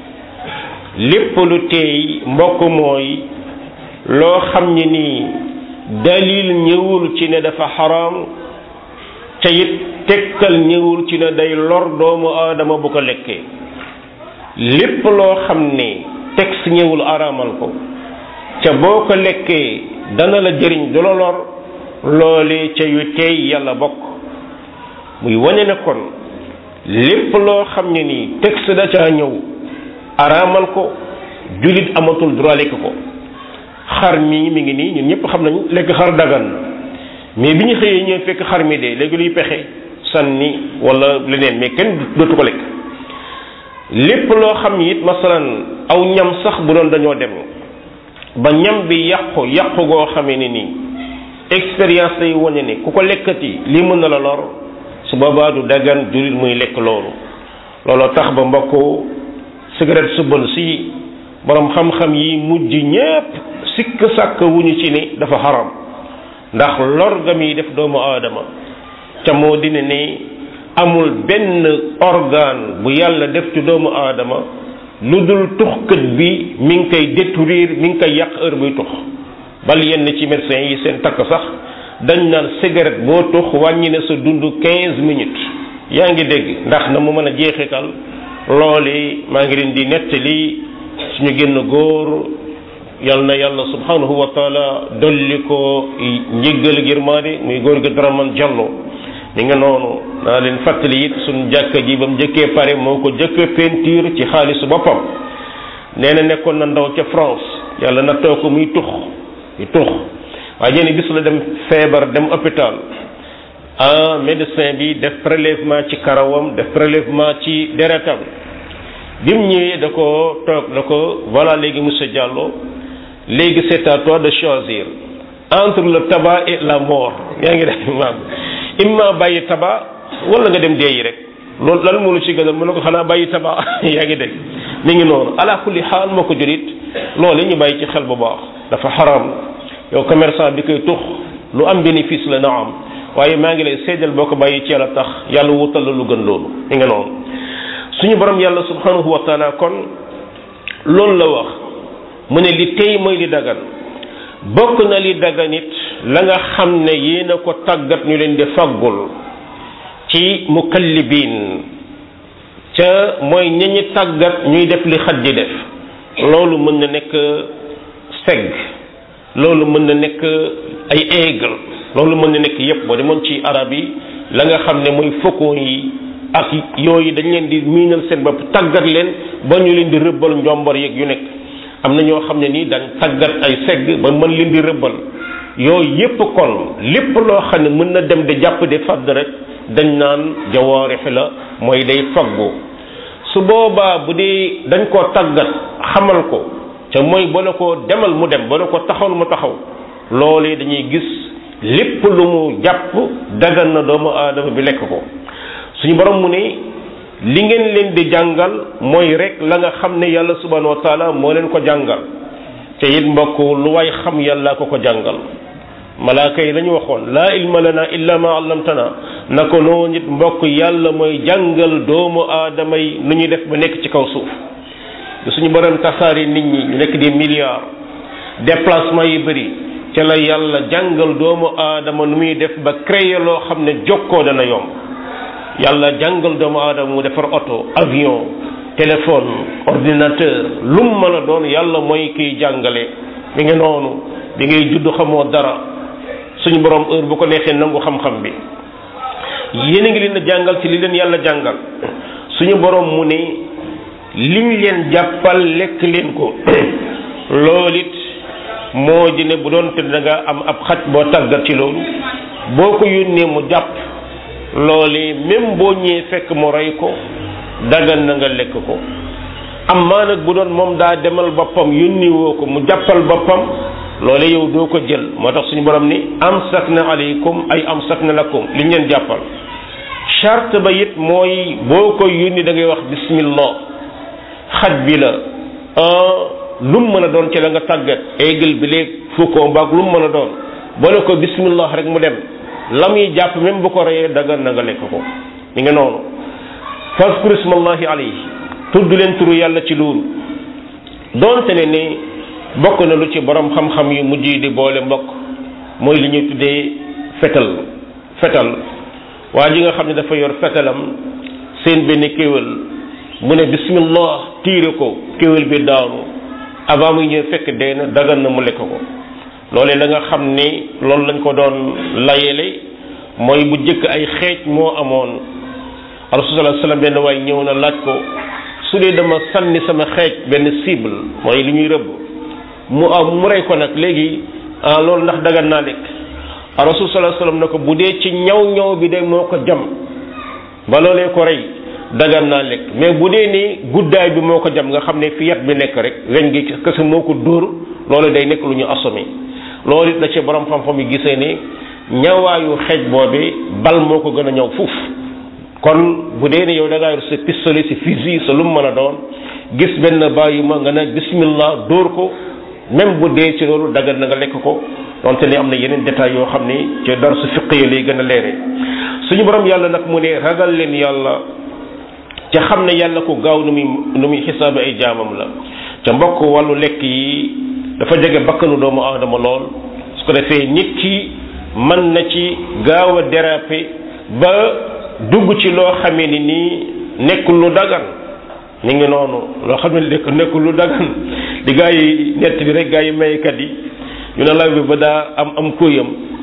lépp lu teey mbokk mooy loo xam ne nii dalil ñëwul ci ne dafa xaraam ca it tegtal ñëwul ci ne day lor doomu aadama bu ko lekkee lépp loo xam ne texte ñëwul araamal ko ca boo ko lekkee dana la jëriñ du la lor loolee ca yu tey yàlla bokk muy wane ne kon lépp loo xam ne nii texte da caa ñëw araamal ko jullit amatul droit lekk ko xar mi mi ngi nii ñun ñëpp xam nañu lekk xar dagan na mais bi ñu xëyee ñëw fekk xar mi de léegi luy pexe sànni wala leneen mais kenn dootu ko lekk lépp loo xam ni it masalan aw ñam sax bu doon dañoo dem ba ñam bi yàqu yàqu goo xamee ne nii expérience lay wane ne ku ko lekkati lii mën na la lor su boobaa du dagan jullit muy lekk loolu looloo tax ba mbokku cigarette su bon si borom xam-xam yi mujj ñépp sikk sàkk wuñu ci ni dafa xaram ndax lor ga muy def doomu aadama ca moo dina ne amul benn organe bu yàlla def ci doomu aadama lu dul tuxkat bi mi ngi koy détruire mi ngi koy yàq heure buy tux bal yenn ci médecins yi seen takk sax dañ naan cigarette boo tux wàññi na sa dund quinze minutes yaa ngi dégg ndax na mu mën a jeexital loolu maa ngi leen di nettali suñu génn góor yal na yàlla subhanahu wa taala dolli ko njéggal girmaade muy góor gi Dramane Diallo mi nga noonu naa leen fàttali it suñu jàkka ji ba mu njëkkee pare moo ko jëkk peinture ci xaalisu boppam nee na nekkoon na ndaw ca France yàlla na taw ko muy tux muy tux waaye jenn bis la dem feebar dem hôpital ah médecin bi def prélèvement ci karawam def prélèvement ci deretam bi mu ñëwee da ko toog da ko voilà léegi monsieur Diallo léegi c'est à toi de choisir entre le tabac et la mort yaa ngi def maam imma bàyyi tabac wala nga dem deeyi rek loolu lan moo lu ci gënal mu ne ko xanaa bàyyi tabac yaa ngi dégg mi ngi noonu ala kulli xaal moo ko jurit loolu ñu bàyyi ci xel bu baax dafa xaram yow commerçant bi koy tux lu am bénéfice la na am waaye maa ngi lay seedal boo ko bàyyi ci yàlla tax yàlla wutal la lu gën loolu mi nga noonu suñu borom yàlla subhanahu wa taala kon loolu la wax mu ne li tey mooy li dagan bokk na li dagan it la nga xam ne yéen a ko tàggat ñu leen di faggul ci mukallibin ca mooy ñañi tàggat ñuy def li xaj di def loolu mën na nekk segg loolu mën na nekk ay aigle loolu mën na nekk yépp boo demoon ci arab yi la nga xam ne mooy faucon yi ak yooyu dañ leen di miinal seen bopp tàggat leen ba ñu leen di rëbbal njombor yeeg yu nekk am na ñoo xam ne nii dañ tàggat ay segg ba mën leen di rëbbal yooyu yépp kon lépp loo xam ne mën na dem di jàpp di fadd rek dañ naan jawaarix la mooy day faggu su boobaa bu dee dañ koo tàggat xamal ko ca mooy ba la ko demal mu dem ba la ko taxawal mu taxaw loolee dañuy gis lépp lu mu jàpp dagan na doomu aadama bi lekk ko suñu borom mu ne li ngeen leen di jàngal mooy rek la nga xam ne yàlla subhanahu wa taala moo leen ko jàngal te it mbokk lu waay xam yàlla ko ko jàngal malaaka yi lañu waxoon laa ilma lana illa ma allamtana na ko noonu nit mbokk yàlla mooy jàngal doomu aadama yi nu ñuy def ba nekk ci kaw suuf suñu borom tasaari nit ñi ñu nekk des milliards déplacement yi bëri ca la yàlla jàngal doomu aadama nu muy def ba créer loo xam ne jokkoo dana yomb yàlla jàngal doomu aadama mu defar oto avion téléphone ordinateur lu mu mën a doon yàlla mooy kiy jàngale mi ngi noonu bi ngay judd xamoo dara suñu borom heure bu ko neexee nangu xam-xam bi yéen a ngi leen a jàngal ci li leen yàlla jàngal suñu borom mu ne liñ leen jàppal lekk leen ko loolu it moo di ne bu doon te da nga am ab xaj boo tàggat ci loolu boo ko yónnee mu jàpp loolu même boo ñëwee fekk mu rey ko dagan na nga lekk ko amma nag bu doon moom daa demal boppam yónni woo ko mu jàppal boppam loole yow doo ko jël moo tax suñu borom ni amsakna alaykum ay amsakna lakum li ñu leen jàppal charte ba it mooy boo koy yónni da ngay wax bismillah xaj bi la lu mu mën a doon ci la nga tàggat aigle bi léeg fukkoo mbaag lu mu mën a doon boo ne ko bismillah rek mu dem la muy jàpp même bu ko reyee dagan na nga lekk ko mi nga noonu fazkuru ismallahi alayhi tudd leen turu yàlla ci loolu doonte ne ni bokk na lu ci borom xam-xam yu mujj yi di boole mbokk mooy li ñuy tuddee fetal fetal waa ji nga xam ne dafa yor fetalam seen benn kéwél mu ne bismillah tiire ko kéwél bi daanu avant muy ñëw fekk dee na dagan na mu lekk ko loolee la nga xam ni loolu lañ ko doon layele mooy bu jëkk ay xeej moo amoon rasul sallallahu alayhi wasallam benn waay ñëw na laaj ko su dee dama sànni sama xeej benn cible mooy li ñuy rëbb mu am mu rey ko nag léegi ah loolu ndax dagan naa lekk rasul sallallahu alayhi wasallam ne ko bu dee ci ñaw ñaw bi de moo ko jam ba loolee ko rey dagan naa lekk mais bu dee ni guddaay bi moo ko jam nga xam ne fi yat bi nekk rek weñ gi kese moo ko dóor loolu day nekk lu ñu assommé loolu it la ci borom xam-xam yi gisee ne ñawaayu xeej boobi bal moo ko gën a ñëw fuuf kon bu dee ne yow da ngaa yor sa pistolet si fusil sa lu mu mën a doon gis benn bàyyi ma nga ne bismillah dóor ko même bu dee ci loolu dagan na nga lekk ko donte ne am na yeneen détails yoo xam ni ci dar su fiq yi lay gën a leere suñu borom yàlla nag mu ne ragal leen yàlla ca xam ne yàlla ko gaaw nu muy nu muy xisaabe ay jaamam la ca mbokk wàllu lekk yi dafa jege bakkanu doomu aadama lool su ko defee nit ki mën na ci gaaw a déraper ba dugg ci loo xamee ni nii nekkul lu dagan mi ngi noonu loo xam ne nekk nekkul lu dagan di gaa yi nett bi rek gaa yi maykat yi ñu ne law bi ba daa am am kuyam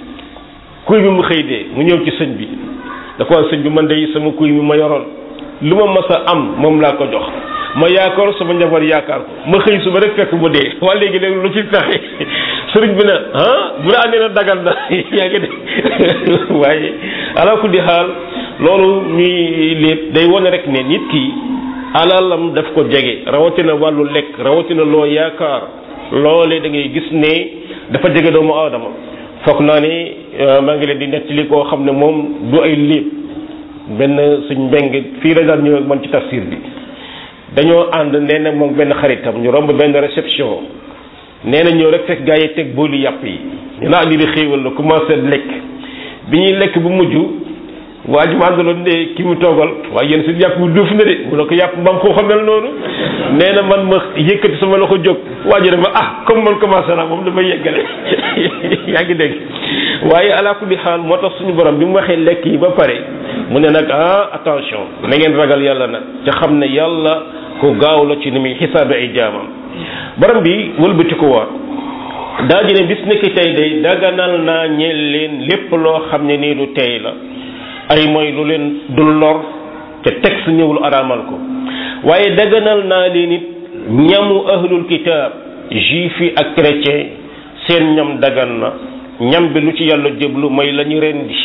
kuy bi mu xëy dee mu ñëw ci sëñ bi da ko sëñ bi man de sama kuy mi ma yoroon lu ma mas a am moom laa ko jox ma yaakaar sama njaboot yaakaar ko ma xëy suba rek fekk mu dee waa léegi léegi lu ci taxe sëriñ bi ne ah bu la andee na dagan na yaa ngi de waaye ala kulli xaal loolu ñuy lépp day wane rek ne nit ki alalam daf ko jege rawatina wàllu lekk rawatina loo yaakaar loolee da ngay gis ne dafa jege doomu aadama foog naa ne maa ngi leen di nettali koo xam ne moom du ay lépp benn suñ mbeng fii la daan ñëw ak man ci tafsir bi dañoo ànd nee na moom benn xaritam ñu romb benn réception nee na ñëw rek fekk gaa yi teg boolu yàpp yi ñu naa lii di xéewal la commencé lekk bi ñuy lekk bu mujj waa ji ma àndaloon ne ki mu toogal waaye yéen suñu yàpp bu duuf na de mu ne ko yàpp mbaam xoo xam mel noonu nee na man ma yëkkati sama loxo jóg waa ji dama ah comme man commencé naa moom damay yeggale yaa ngi dégg waaye ala kulli xaal moo tax suñu borom bi mu waxee lekk yi ba pare mu ne nag ah attention na ngeen ragal yàlla nag te xam ne yàlla ko gaaw la ci ni muy xisaabe ay jaamam borom bi wëlbati ko waat daa ji ne bis nekki tey day daganal naa ñeel leen lépp loo xam ne nii du tey la ay mooy lu leen dul lor te texte ñëwul araamal ko waaye daganal naa leen it ñamu ahlul kitaab juif yi ak chrétien seen ñam dagan na ñam bi lu ci yàlla jëblu mooy la ñu rendi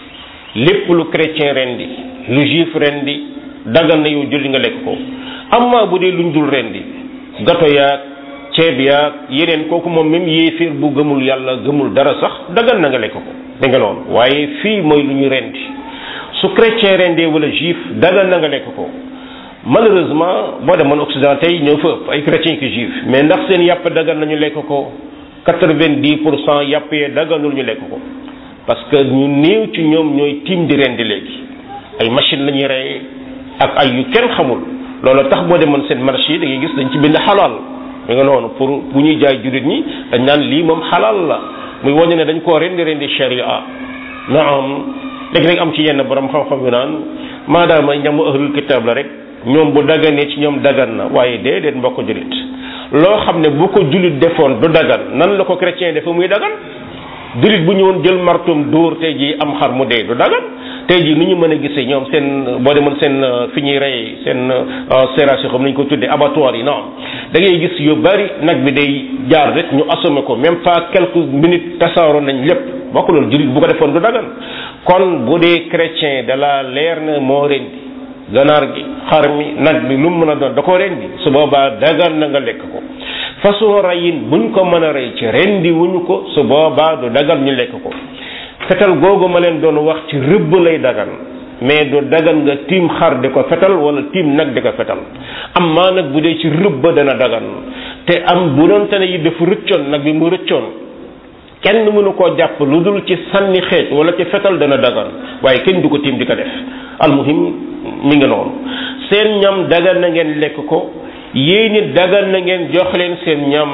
lépp lu chrétien rendi lu juif rendi dagan na yow julli nga lekk ko amma bu dee luñ dul rendi gato yaag ceeb yaag yeneen kooku moom même yéeféer bu gëmul yàlla gëmul dara sax dagan na nga lekk ko da nga noonu waaye fii mooy lu ñu rendi su chrétien rendee wala juif dagan na nga lekk ko malheureusement boo demoon occidental yi ñoo fa ëpp ay chrétien ki juif mais ndax seen yàpp dagan nañu lekk ko quatre-vingt-dix pour cent yàpp yee daganul ñu lekk ko parce que ñu néew ci ñoom ñooy tiim di rendi léegi ay machine la ñuy rey ak ay yu kenn xamul loolu tax boo demoon seen marché yi da ngay gis dañ ci bind xalaal mi nga noonu pour bu ñuy jaay jullit ñi dañ naan lii moom xalaal la muy wane ne dañ koo rendi rendi sharia naam léegi nag am ci yenn borom xam-xam yu naan maadaama ñamu ahlul kitaab la rek ñoom bu daganee ci ñoom dagan na waaye déedéet mbokk jullit loo xam ne bu ko jullit defoon du dagan nan la ko chrétien defe muy dagan jullit bu ñëwoon jël martum dóor tey jii am xar mu dee du dagan tey jii ni ñu mën a gisee ñoom seen boo demoon seen fi ñuy rey seen serration yi xam nañu ko tuddee abattoir yi non da ngay gis yu bari nag bi day jaar rek ñu assommé ko même pas quelques minutes tasaaroo nañ lépp bokk loolu jullit bu ko defoon du dagan kon bu dee chrétien da la leer na moo rendi ganaar gi xar mi nag bi lu mu mën a doon da ko rendi su boobaa dagan na nga lekk ko façon reyin buñ ko mën a rey ci rendi wuñu ko su boobaa du dagan ñu lekk ko fetal googu ma leen doon wax ci rëbb lay dagan mais du dagan nga tiim xar di ko fetal wala tiim nag di ko fetal am maa nag bu dee ci rëbb dana dagan te am bu doon tane yi dafa rëccoon nag bi mu rëccoon kenn mënu koo jàpp lu dul ci sànni xeej wala ci fetal dana dagan waaye kenn du ko tiim di ko def almuhim mi ngi noonu seen ñam dagan na ngeen lekk ko yéen it dagan na ngeen jox leen seen ñam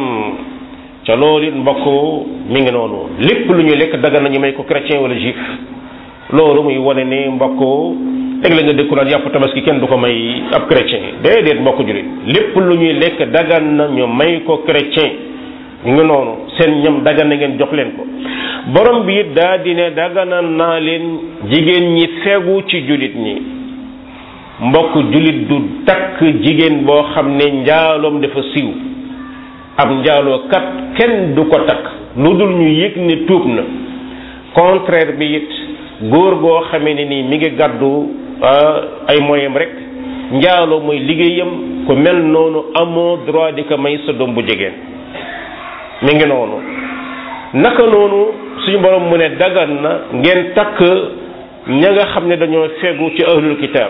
ca loolu it mbokk mi ngi noonu lépp lu ñuy lekk dagan nañu may ko chrétien wala juif loolu muy wane ne mbokk teg la nga dëkku naan yàpp tabaski kenn du ko may ab chrétien déedéet mbokk jullit lépp lu ñuy lekk dagan na ñu may ko chrétien ñu ngi noonu seen ñam dagan na ngeen jox leen ko borom bi it daa di ne daganal naa leen jigéen ñi fegu ci jullit ñi mbokk jullit du takk jigéen boo xam ne njaaloom dafa siiw ab njaaloo kat kenn du ko takk lu dul ñu yëg ne tuub na contraire bi it góor goo xamee ne nii mi ngi gàddu ay moyens rek njaaloo mooy liggéeyam ku mel noonu amoo droit di ko may sa doom bu jigéen mi ngi noonu naka noonu suñu borom mu ne dagan na ngeen takk ña nga xam ne dañoo fegu ci ahlul kitaab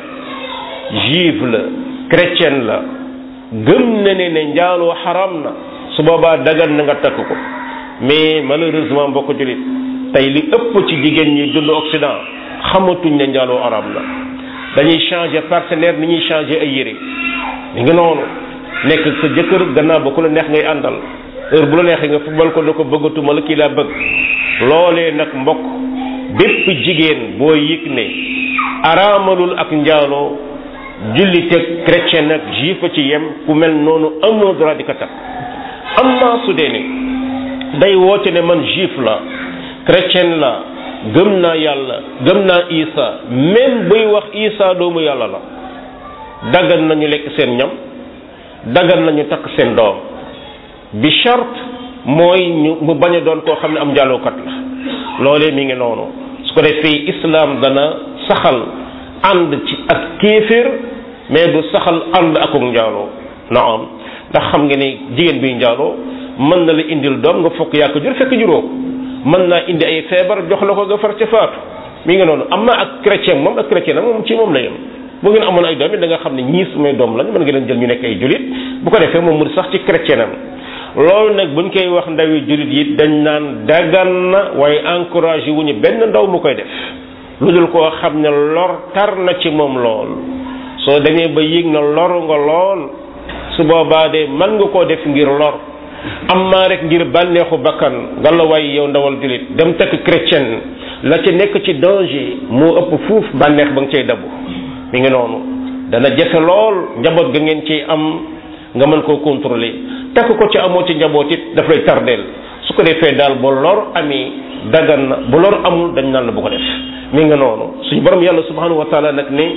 juif la chrétien la gëm na ne ne njaaloo xaram na su boobaa dagan na nga takk ko mais malheureusement mbokk jullit tey li ëpp ci jigéen ñi dund Occident xamatuñ ne njaaloo arab la dañuy changer partenaire ni ñuy changer ay yére mi ngi noonu nekk sa jëkkër gannaaw ba ku la neex ngay àndal heure bu la neexee nga football ko da ko bëggatuma la kii laa bëgg loolee nag mbokk bépp jigéen boo yëg ne araamalul ak njaaloo jullite chrétien ak juif a ci yem ku mel noonu amoo droit di ko takk am naa su dee ne day woote ne man juif la chrétien la gëm naa yàlla gëm naa Isa même buy wax Isa doomu yàlla la daggan nañu lekk seen ñam daggan nañu takk seen doom bi charte mooy ñu mu bañ a doon koo xam ne am njaalookat la loolee mi ngi noonu su ko defee islam dana saxal ànd ci ak kéeféer mais du saxal ànd akuk njaaloo na am ndax xam nga ne jigéen biy njaaloo mën na la indil doom nga fokk yaa ko jur fekk juróo ko mën naa indi ay feebar jox la ko nga far ca faatu mi ngi noonu am na ak chrétien moom ak chrétien nag moom ci moom la yem bu ngeen amoon ay doom it da nga xam ne ñii sumay doom lañ mën nga leen jël ñu nekk ay julit bu ko defee moom mu sax ci chrétien am loolu nag buñ koy wax ndawi julit yi dañ naan dagan na waaye encouragé wu ñu benn ndaw mu koy def lu dul koo xam ne lor tar na ci moom lool soo demee ba yëg na loru nga lool su boobaa de mën nga koo def ngir lor am maa rek ngir bànneexu bakkan nga la way yow ndawal julit dem takk chrétien la ci nekk ci danger moo ëpp fuuf bànneex ba nga cay dabu mi ngi noonu dana jafe lool njaboot ga ngeen ciy am nga mën koo contrôler takk ko ci amoo ci njaboot it daf lay tardeel su ko defee daal ba lor amee dagan na bu lor amul dañ naan la bu ko def mi ngi noonu suñu borom yàlla subhanahu wa taala nag ne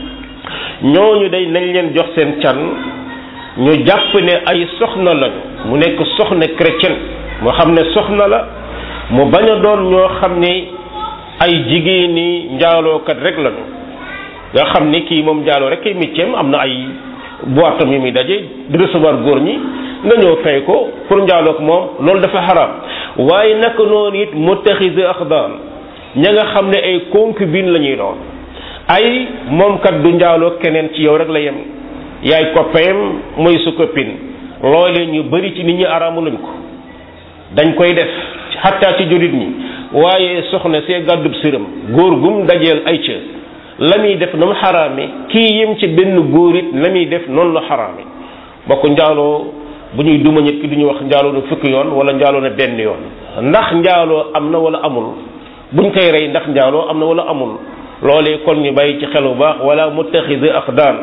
ñooñu day nañ leen jox seen can ñu jàpp ne ay soxna lañu mu nekk soxna chrétien moo xam ne soxna la mu bañ a doon ñoo xam ne ay jigéeni njaalookat rek lañu nga xam ne kii moom njaaloo rek kay métier am na ay boitam yi muy daje di recevoir góor ñi nga ñëw fay ko pour njaalook moom loolu dafa xaraam waaye naka noonu it muttaxisi axdaan ña nga xam ne ay concubine la ñuy doon ay moom kat du njaaloo keneen ci yow rek la yem yaay copain mooy sa copine loolee ñu bari ci nit ñi araamu lañ ko dañ koy def xattaa ci jullit ñi waaye soxna see gàddub sëram góor gum dajeel ay ca la muy def na mu xaraame kii yem ci benn góor it la muy def noonu la xaraame bokk njaaloo bu ñuy duma nit ki du ñu wax njaaloo na fukki yoon wala njaaloo na benn yoon ndax njaaloo am na wala amul buñ koy rey ndax njaaloo am na wala amul loolee kon ñu bàyyi ci xel bu baax wala muttaxisi axdaan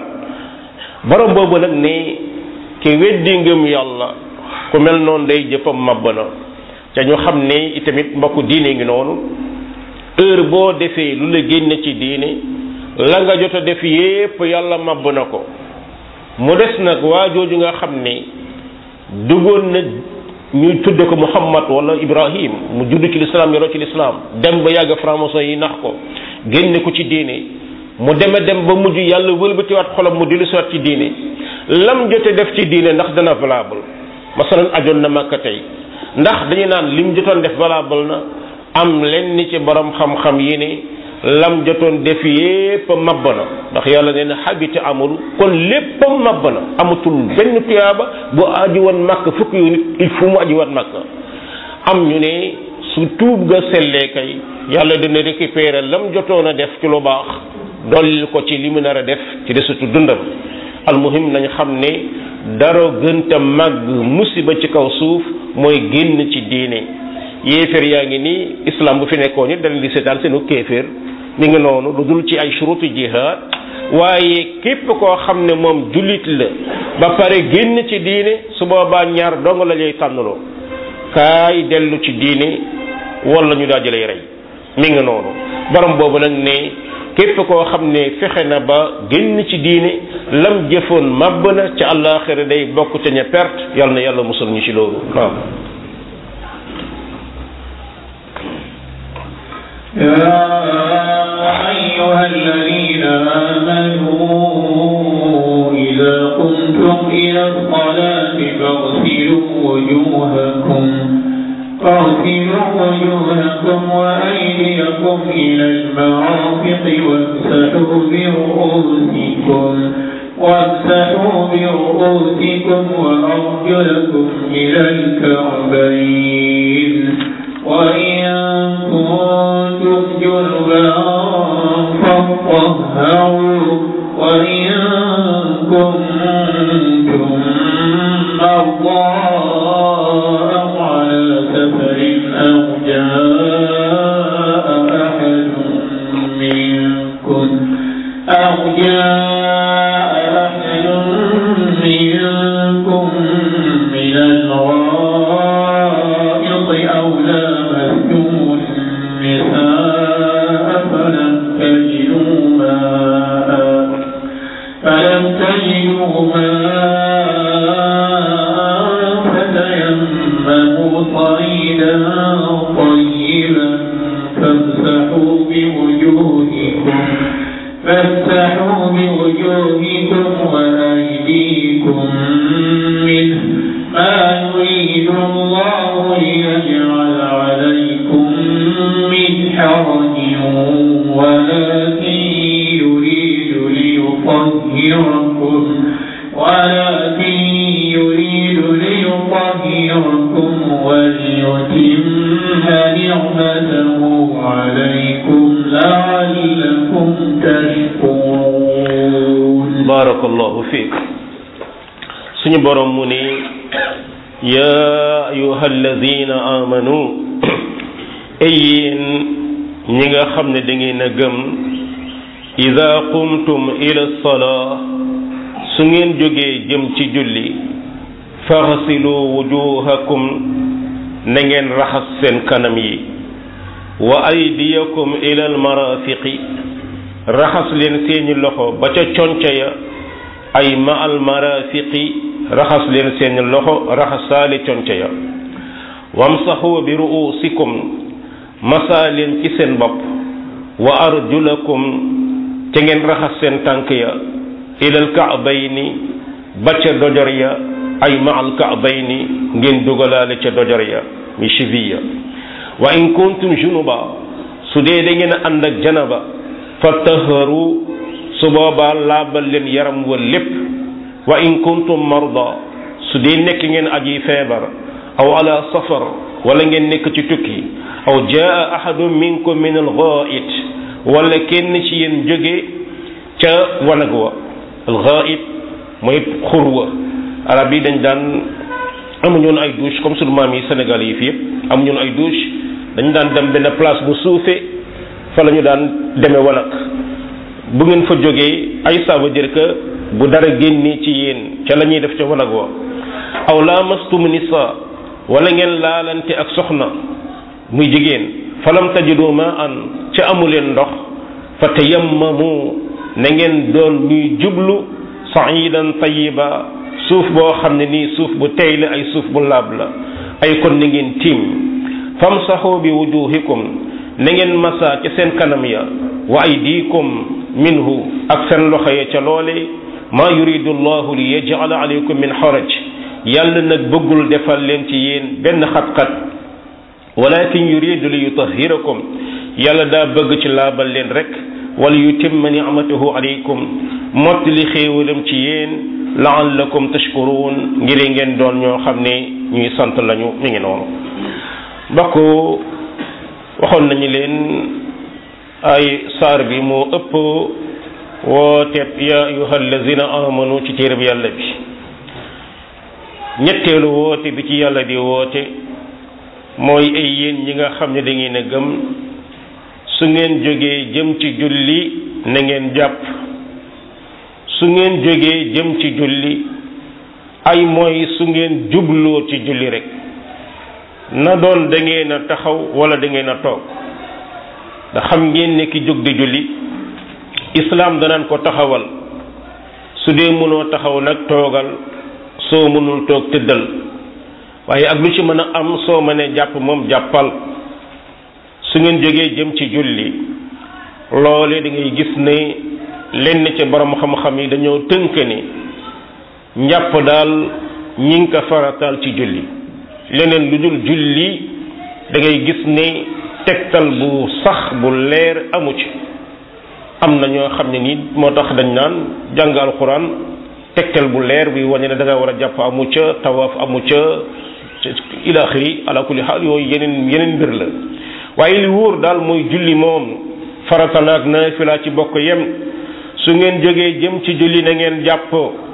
borom boobu nag ne ki weddi ngëm yàlla ku mel noonu day jëfam màbb na ca ñu xam ne itamit mbokku diine ngi noonu heure boo defee lu la génne ci diine la nga jot a def yépp yàlla màbb na ko mu des nag waa jooju nga xam ne duggoon na ñuy tudde ko Muhammad wala Ibrahim mu judd ci lislaam yoroo ci lislaam dem ba yàgg franc-maçon yi nax ko génne ko ci diine mu deme dem ba mujj yàlla wëlbatiwaat xolam mu dellu siwaat ci diine lam jote def ci diine ndax dana valable masalan ajoon na Makka tey ndax dañu naan lim jotoon def valable na am leen ni ci borom xam-xam yi ne lam jotoon def yépp mabb na ndax yàlla nee na xabiti amul kon lépp mabb na amatul benn tuyaaba bu aji woon Makka fukki yu nit il faut mu aji woon Makka am ñu ne su tuub ga sellee kay yàlla dina récupérer lam jotoon a def ci lu baax dollil ko ci li mu nar a def ci desutu dundam almuhim nañ xam ne dara gënta màgg musiba ci kaw suuf mooy génn ci diine yéeféer yaa ngi nii islam bu fi nekkoon it dañ di seetaan seenu kéeféer mi ngi noonu lu dul ci ay shurutu jihaad waaye képp koo xam ne moom jullit la ba pare génn ci diine su boobaa ñaar dong la lay tànnaloo kaay dellu ci diine wala ñu daal di lay rey mi ngi noonu borom boobu nag ne képp koo xam ne fexe na ba génn ci diine lam jëfoon màbb na ca àllaaxira day bokk ca ña perte yàlla na yàlla musal ñu ci loolu naam يا أيها الذين آمنوا إذا قمتم إلى الصلاة فاغسلوا وجوهكم فاغسلوا وجوهكم وأيديكم إلى المرافق وامسحوا برؤوسكم وامسحوا برؤوسكم وأرجلكم إلى الكعبين وإن كنتم جنبا فاطهروا وإن كنتم مرضى أو على سفر أو جاء أحد منكم أو جاء أحد منكم من الغائط أو لامستم النساء فلم تجدوا ماء فلم تجدوا ماء فتيمموا صعيدا طيبا فامسحوا بوجوهكم فامسحوا بوجوهكم وأيديكم منه ما يريد الله ليجعل عليكم من حرج ولكن يريد ليطهركم ولكن يريد ليطهركم وليتم نعمته عليكم لعلكم تشكرون بارك الله فيك suñu borom mu ne yaa ayuha alladina amanu ay yéen ñi nga xam ne da ngeen a gëm ida qumtum ila salaa su ngeen jógee jëm ci julli faghsilu wujuhakum na ngeen raxas seen kanam yi wa aydiyakum ila almarafiqi raxas leen seeni loxo ba ca conca ya ay ma almarafiqi raxas leen seen loxo raxasaale conca ya wamsaxu bi ru'usikum masaa leen ci seen bopp wa arjulakum te ngeen raxas seen tànk ya ilal ka'bayni ba ca dojor ya ay ma al ka'bayni ngeen dugalaale ca dojor ya mi cheville wa in kuntum junuba su dee da ngeen ànd ak janaba fatahharu su boobaa laabal leen yaram wa lépp wa in kuntum marda su dee nekk ngeen aji feebar aw ala safar wala ngeen nekk ci tukki aw jaa ahadun minkum min al-ghaa'it wala kenn ci yéen jóge ca wanag wa al-ghaa'it mooy xurwa arab yi dañ daan amuñoon ay douche comme sunu maam yi Sénégal yi fi yëpp amuñoon ay douche dañ daan dem benn place bu suufee fa la ñu daan demee wanag bu ngeen fa jógee ay ça veut dire que bu dara génnee ci yéen ca la ñuy def ca wanag wa aw lamastum nisa wala ngeen laalante ak soxna muy jigéen falam tajidu ma an ca amuleen ndox fa tayammamu na ngeen doon ñuy jublu sa'idan tayyiba suuf boo xam ne nii suuf bu tey la ay suuf bu laab la ay kon na ngeen tiim famsahu bi wujuhikum na ngeen masa ca seen kanam ya wa aydikum minhu ak seen loxo ya ca loole ma yuridu llahu li yaj'ala alaykum min haraj yàlla nag bëggul defal leen ci yéen benn xat-xat walakin yuridu li yutahhirakum yàlla daa bëgg ci laabal leen rek wala yutimma ni'matahu alaykum mott li xéewalam ci yéen la'allakum tashkurun ngir ngeen doon ñoo xam ne ñuy sant lañu mi ngi noonu mbokk waxoon nañu leen ay saar bi moo ëpp wooteeb ya ayuha allazina amanu ci téereb yàlla bi ñetteelu woote bi ci yàlla di woote mooy ay yéen ñi nga xam ne da ngeen a gëm su ngeen jógee jëm ci julli na ngeen jàpp su ngeen jógee jëm ci julli ay mooy su ngeen jubloo ci julli rek na doon da ngeen a taxaw wala da ngeen a toog da xam ngeen ne ki jóg di julli islam danaan ko taxawal su dee mënoo taxaw nag toogal soo mënul toog tëddal waaye ak lu ci mën a am soo mënee jàpp moom jàppal su ngeen jógee jëm ci julli loole da ngay gis ne lenn ci borom xam-xam yi dañoo tënk ne njàpp daal ñi ngi ko faratal ci julli leneen lu dul julli da ngay gis ne tegtal bu sax bu leer amu ci am na ñoo xam ne nii moo tax dañ naan jàng alquran tegtal bu leer bi wane ne da nga war a jàpp amu ca tawaaf amu ca ila axiri ala kulli xaal yooyu yeneen yeneen mbir la waaye li wóor daal mooy julli moom farata la ak naafila ci bokk yem su ngeen jógee jëm ci julli na ngeen jàpp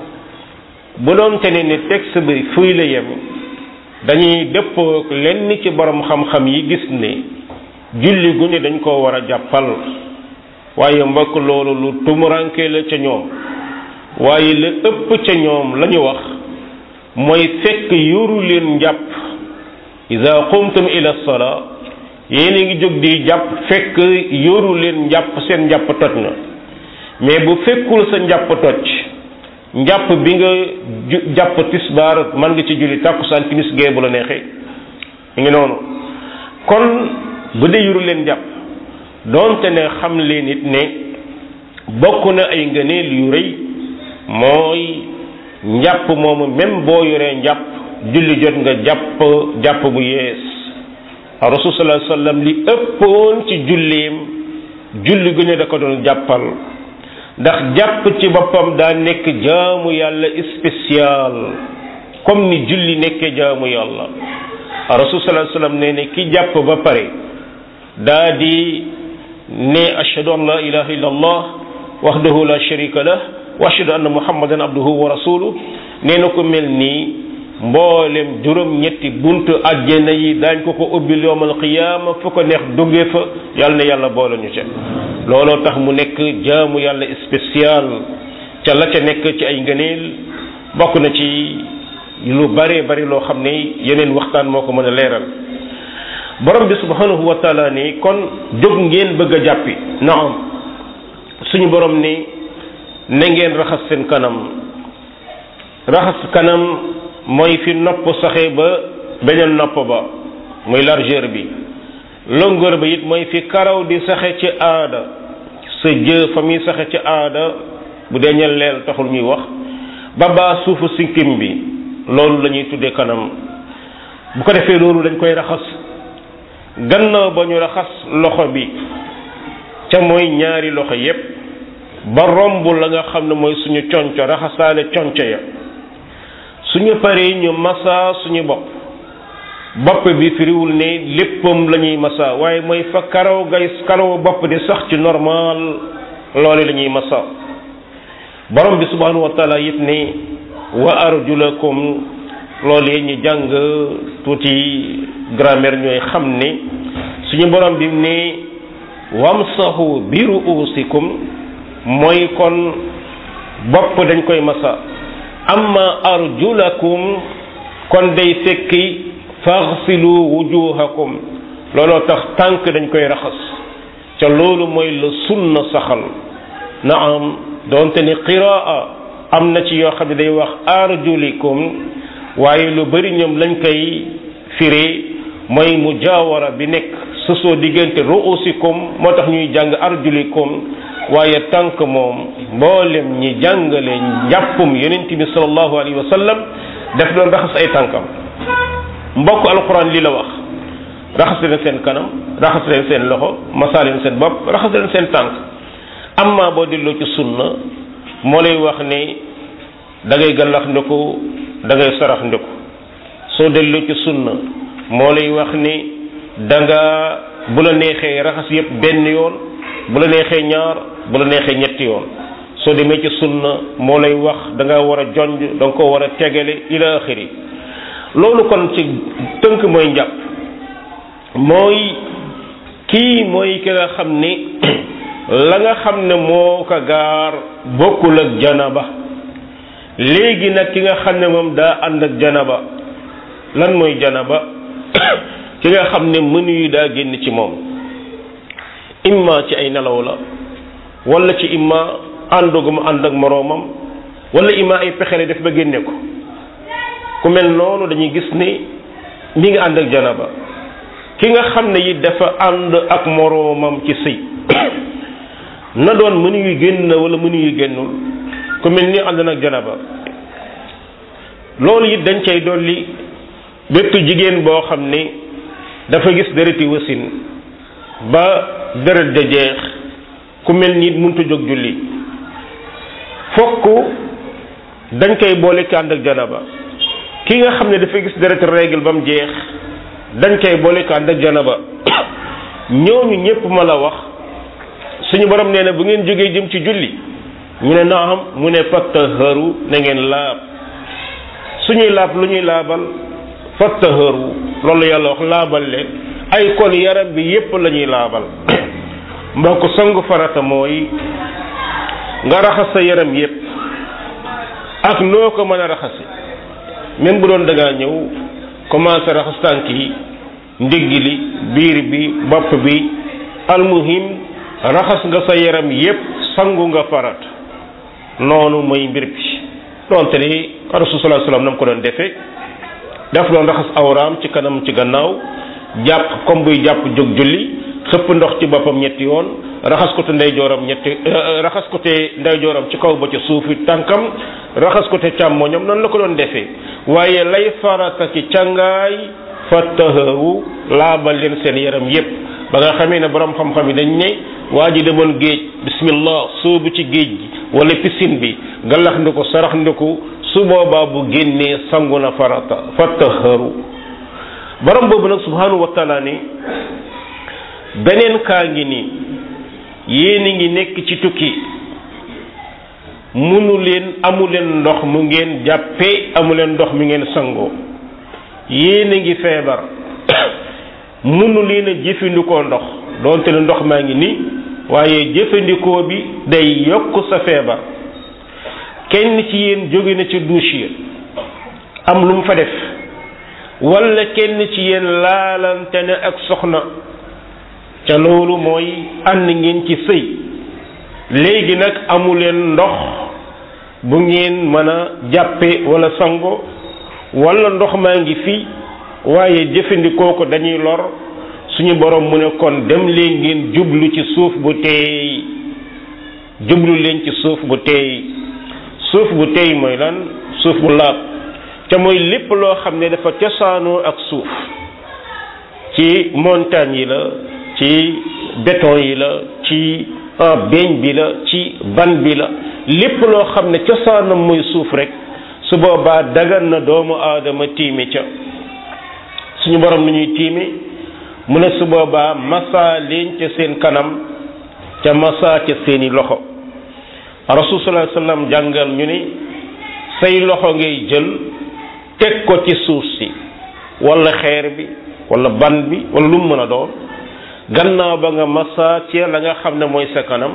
bu doon te ne ni texte bi fuy la yem dañuy dëppoo lenn ci borom xam-xam yi gis ne julli gu ne dañ koo war a jàppal waaye mbokk loolu lu tumuranke la ca ñoom waaye la ëpp ca ñoom la ñu wax mooy fekk yoru leen njàpp ida qumtum ila salaa yéen a ngi jóg di jàpp fekk yoru leen njàpp seen njàpp toj na mais bu fekkul sa njàpp toj njàpp bi nga jàpp tisbaar man nga ci julli tàkkusaan timis gee bu la neexee mu ngi noonu kon bu dee yoru leen njàpp doonte ne xam leen it ne bokk na ay ngëneel yu rëy mooy njàpp moomu même boo yoree njàpp julli jot nga jàpp jàpp bu yees rasul sallallahu alayhi wasallam li ëppoon ci julleem julli gu ne da ko doon jàppal ndax jàpp ci boppam daa nekk jaamu yàlla spécial comme ni julli nekkee jaamu yàlla rasul sallallahu alayhi wasallam nee ne ki jàpp ba pare daa di ne ashhadu an la ilaha illa allah wahdahu la sharika lah wa ashhadu anna muhammadan abduhu wa rasuluhu nee na ko mel nii mboolem juróom ñetti buntu àjjana yi daañ ko ko ubbil yawmal qiyaama fu ko neex duggee fa yàlla na yàlla boole ñu ca looloo tax mu nekk jaamu yàlla spécial ca la ca nekk ci ay ngëneel bokk na ci lu bare bari loo xam ne yeneen waxtaan moo ko mën a leeral borom bi subhanahu wa taala ni kon jóg ngeen bëgg a jàppi naam suñu borom ni na ngeen raxas seen kanam raxas kanam mooy fi nopp saxee ba beneen nopp ba muy largeur bi longueur ba it mooy fi karaw di saxe ci aada sa jë fa muy saxe ci aada bu dee ñel leel taxul ñuy wax ba baa suufu sikkim bi loolu la ñuy tuddee kanam bu ko defee loolu dañ koy raxas gannaaw ba ñu raxas loxo bi ca mooy ñaari loxo yépp ba romb la nga xam ne mooy suñu conco raxasaale conco ya suñu paree ñu massa suñu bopp bopp bi firiwul ne léppam la ñuy massa waaye mooy fa karaw gay karaw bopp di sax ci normal loolu la ñuy massa borom bi subhanahu wa taala it ne wa arjulakum loolu yi ñu jàng tuuti grammaire ñooy xam ne suñu borom bi ne wamsahu bi ruusikum mooy kon bopp dañ koy massa amma arjulakum kon day fekki faghsilu wujuhakum looloo tax tànk dañ koy raxas ca loolu mooy la sunna saxal naam doonte ni qiraa am na ci yoo xam ne day wax arjulikum waaye lu bari ñoom lañ koy firee mooy mujaawara bi nekk sosoo diggante ruusikum moo tax ñuy jàng arjulikum waaye tànk moom mboolem ñi jàngale njàppum yonent bi sallallahu alayhi wa sallam daf doon raxas ay tànkam mbokk alquran li la wax raxas leen seen kanam raxas leen seen loxo masaa leen seen bopp raxas leen seen tànk amma boo delloo ci sunna moo lay wax ne da ngay gàllax ndeku da ngay sarax ndeku soo delloo ci sunna moo lay wax ni da nga bu la neexee raxas yépp benn yoon bu la neexee ñaar bu la neexee ñetti yoon soo demee ci sunna moo lay wax da nga war a jonj da nga ko war a tegale ila axiri loolu kon ci tënk mooy njàpp mooy kii mooy ki nga xam ni la nga xam ne moo ko gaar bokkul ak janaba léegi nag ki nga xam ne moom daa ànd ak janaba lan mooy janaba ki nga xam ne mënu yu daa génn ci moom imma ci ay nelaw la wala ci imma àndogu mu ànd ak moroomam wala imma ay pexele def ba génne ko ku mel noonu dañuy gis ni mi ngi ànd ak janaba ki nga xam ne it dafa ànd ak moroomam ci sëy na doon mënu yu génn wala mënu yu génnul ku mel ni ànd nag janaba loolu it dañ cay dolli bépp jigéen boo xam ne dafa gis dereti wasin ba deret ja jeex ku mel ni mënut a jóg julli fokk dañ koy boole ki ànd ak janaba ki nga xam ne dafa gis deret règle ba mu jeex dañ koy boole ki ànd ak janaba ñooñu ñépp ma la wax suñu borom nee na bu ngeen jógee jëm ci julli ñu ne naam mu ne fattaharu na ngeen laab suñuy laab lu ñuy laabal fattaharu loolu yàlla wax laabal leen ay kon yaram bi yépp la ñuy laabal mbokk sangu farata mooy nga raxas sa yaram yépp ak noo ko mën a raxasi même bu doon da ngaa ñëw commencé raxas tànk yi ndigg li biir bi bopp bi almuhim raxas nga sa yaram yépp sangu nga farat noonu mooy mbir bi donte ni rasul sallallahu alayhi wasallam nam ko doon defee daf doon raxas awraam ci kanam ci gannaaw jàpp comme buy jàpp jóg julli xëpp ndox ci boppam ñetti yoon raxas ko te ndeyjooram ñetti raxas ko te ndeyjooram ci kaw ba ci suufi tànkam raxas ko te càmmoñam noonu la ko doon defee waaye lay farata ci càngaay fattaharu laabal leen seen yaram yépp ba nga xamee ne borom xam-xam yi dañ ne waa ji demoon géej bismillah soobu ci géej gi wala piscine bi galax ndi ko sarax ndi ko su boobaa bu génnee sangu na farata fattaharu borom boobu nag subhanahu wa taala ni beneen kaa ngi nii yéen a ngi nekk ci tukki munu leen amu leen ndox mu ngeen jàppee amu leen ndox mi ngeen sangoo yéen a ngi feebar munu leen a jëfandikoo ndox doonte ne ndox maa ngi nii waaye jëfandikoo bi day yokk sa feebar kenn ci yéen jóge na ci douche yi am lu mu fa def wala kenn ci yéen laalante ne ak soxna ca loolu mooy ànd ngeen ci sëy léegi nag amu leen ndox bu ngeen mën a jàppe wala sango wala ndox maa ngi fi waaye jëfandikoo ko dañuy lor suñu borom mu ne kon dem leen ngeen jublu ci suuf bu teey jublu leen ci suuf bu teey suuf bu teey mooy lan suuf bu laab ca mooy lépp loo xam ne dafa cosaanoo ak suuf ci montagne yi la ci béton yi la ci beñ bi la ci ban bi la lépp loo xam ne cosaanam mooy suuf rek su boobaa dagan na doomu aadama tiime ca suñu borom nu ñuy tiime mu ne su boobaa masa leen ca seen kanam ca masa ca seeni loxo rasul sallallahu alayhi wasallam jàngal ñu ne say loxo ngay jël teg ko ci suuf si wala xeer bi wala ban bi wala lu mu mën a doon gannaaw ba nga masa ca la nga xam ne mooy sa kanam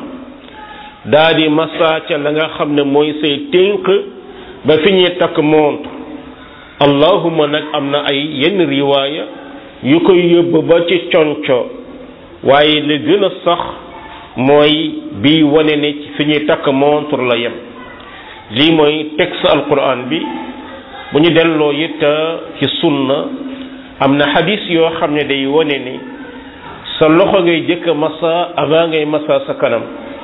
daa di masa ca la nga xam ne mooy say tënk ba fi ñuy takk montre allahuma nag am na ay yenn riwaaya yu koy yóbbu ba ci conco waaye li gën a sax mooy bii wane ne fi ñuy takk montre la yem lii mooy texte alquran bi bu ñu delloo it ci sunna am na hadis yoo xam ne day wane ni sa loxo ngay jëkk masa avant ngay masa sa kanam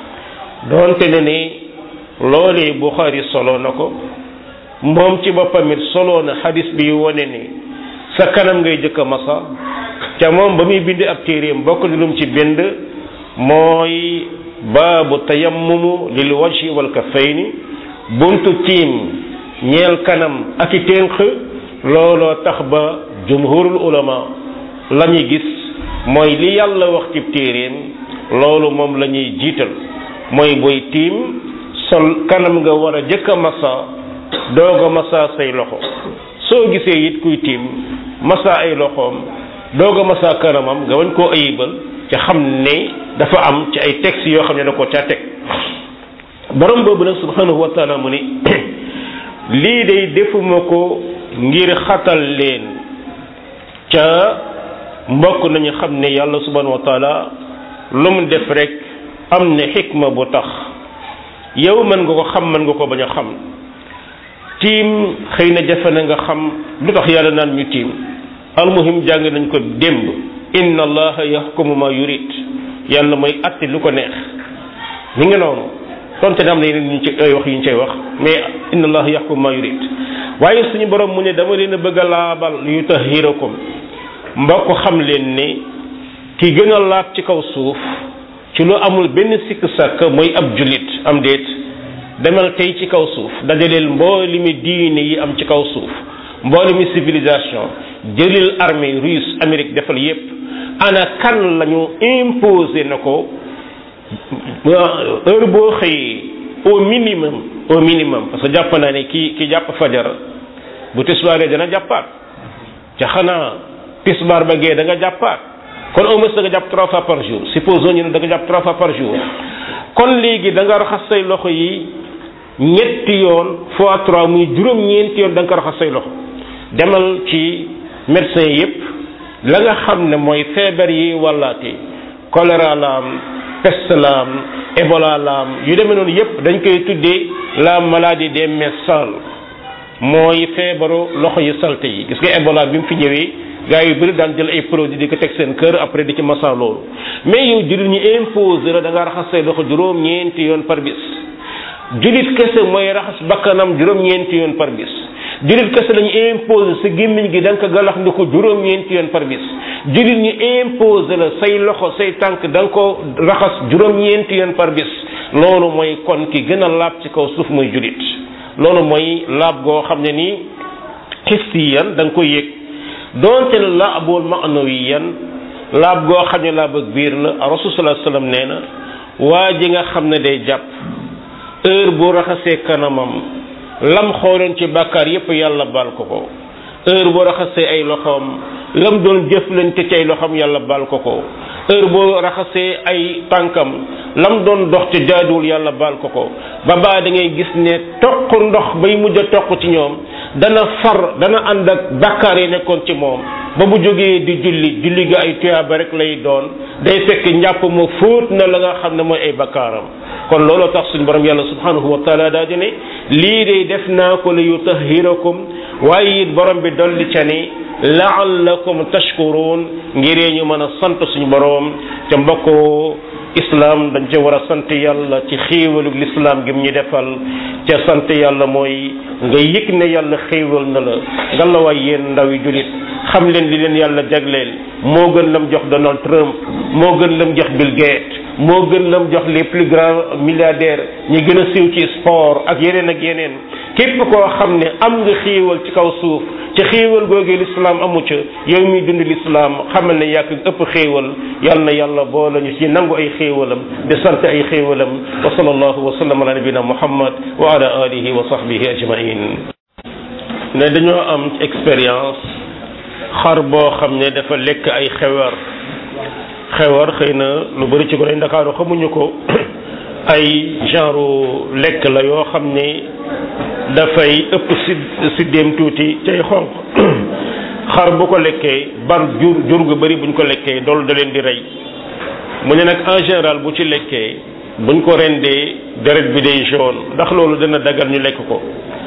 doonte ne ni loolee Bukhari solo na ko moom ci boppam it solo na hadis bi wane ni sa kanam ngay jëkk masa ca moom ba muy bind ab téeréem bokk ni lum ci bind mooy baabu tayammumu lil wajhi wal kaffayni buntu tiim ñeel kanam ak i ténk looloo tax ba jumhurul ulama la ñuy gis mooy li yàlla wax ci téeréem loolu moom la ñuy jiital mooy booy tiim sol kanam nga war a jëkk a masa doog a masa say loxo soo gisee it kuy tiim masa ay loxoom doog a masa kanamam nga wañ koo ayibal ca xam ne dafa am ci ay textes yoo xam ne da ko caa teg borom boobu nag subhanahu wa taala mu ni lii day defuma ko ngir xatal leen ca mbokk nañu xam ne yàlla subhanahu wa taala lu mu def rek am ne xikma bu tax yow mën nga ko xam mën nga ko bañ a xam tiim xëy na jafe na nga xam lu tax yàlla naan ñu tiim almuhim jàng nañ ko démb inna allaha yaxkumu ma yurid yàlla mooy atte lu ko neex mi ngi noonu donte ne am na yeneen ñu ci ay wax yu ñu cay wax mais inna allaha yaxkumu ma yurid waaye suñu borom mu ne dama leen a bëgg a laabal yu tahirakum mbokk xam leen ne ki gën a laab ci kaw suuf ci lu amul benn sikk sàkk mooy ab jullit am déet demal tey ci kaw suuf dajaleel mboolemi diine yi am ci kaw suuf mboolemi civilisation jëlil armée russe Amérique defal yépp ana kan lañu imposé na ko heure boo xëyee au minimum au minimum parce que jàpp naa ne ki ki jàpp fajar bu tisbaaree dana jàppaat ca xanaa tisbaar ba gee da nga jàppaat kon au moins da nga jàpp trois fois par jour supposons ñu ne da nga jàpp trois fois par jour kon léegi da nga raxas say loxo yi ñetti yoon fois trois muy juróom-ñeenti yoon da nga ko raxas say loxo demal ci médecin yépp la nga xam ne mooy feebar yi wàllaate choléra laam peste laam Ebola laam yu demee noonu yépp dañ koy tuddee la maladie des mains sales mooy feebaru loxo yu salte yi gis nga Ebola bi mu fi ñëwee gaa yu bëri daan jël ay produits di ko teg seen kër après di ci masa loolu mais yow jullit ñu imposé la da nga raxas say loxo juróom-ñeenti yoon par bis jullit kese mooy raxas bakkanam juróom-ñeenti yoon par bis jullit kese lañu imposé sa gémmiñ gi da nga ko galax ndi ko juróom-ñeenti yoon par bis jullit ñu imposé la say loxo say tànk da nga ko raxas juróom-ñeenti yoon par bis loolu mooy kon ki gën a laab ci kaw suuf mooy jullit loolu mooy laab goo xam ne nii hissiyan da nga koy yëg donte ne laabul ma'nawiyan laab goo xam ne laab ak biir la rasul sallallahu alayhi wasallam nee na waa ji nga xam ne day jàpp heure bu raxasee kanamam lam xooloon ci bàkkaar yépp yàlla baal ko ko heure boo raxasee ay loxoom lam doon jëflante ci ay loxoom yàlla baal ko ko heure boo raxasee ay tànkam lam doon dox ci jaaduwul yàlla baal ko ko ba baa da ngay gis ne toq ndox bay mujj a toq ci ñoom dana far dana ànd ak bàkkaar yi nekkoon ci moom ba bu jógee di julli julli ga ay tuyaaba rek lay doon day fekk njàpp ma fóot na la nga xam ne mooy ay bakkaaram kon looloo tax suñu borom yàlla subhanahu wa taala daa di ne lii de def naa ko li yutahhirakum waaye it borom bi dolli ca ni la'allakum tashkurun ngiree ñu mën a sant suñu borom ca mbokku islam dañ ca war a sant yàlla ci xéewalug l'islam gi mu ñu defal ca sant yàlla mooy nga yëg ne yàlla xéewal na la ngalawaay yéen ndaw yi julit xam leen li leen yàlla jagleel moo gën lam jox Donald Trump moo gën lam jox Bill Gates moo gën lam jox les plus grands milliardaires ñi gën a siiw ci sport ak yeneen ak yeneen képp koo xam ne am nga xéewal ci kaw suuf ci xéewal googee l'islam amu ca yow miy dund l'islam xamal ne yàq ëpp xéewal yal na yàlla boole ñu ci nangu ay xéewalam di sant ay xéewalam wa sallallahu wa sallam ala nabina muhammad wa ala alihi wa sahbihi ajmain ne dañoo am expérience xar boo xam ne dafa lekk ay xewar xewar xëy na lu bari ci ko ay Ndakaaru xamuñu ko ay genre lekk la yoo xam ne dafay ëpp si siddéem tuuti cay xonq xar bu ko lekkee bar jur jur gu bari buñ ko lekkee loolu da leen di rey mu ne nag en général bu ci lekkee buñ ko rendee deret bi day jaune ndax loolu dana dagal ñu lekk ko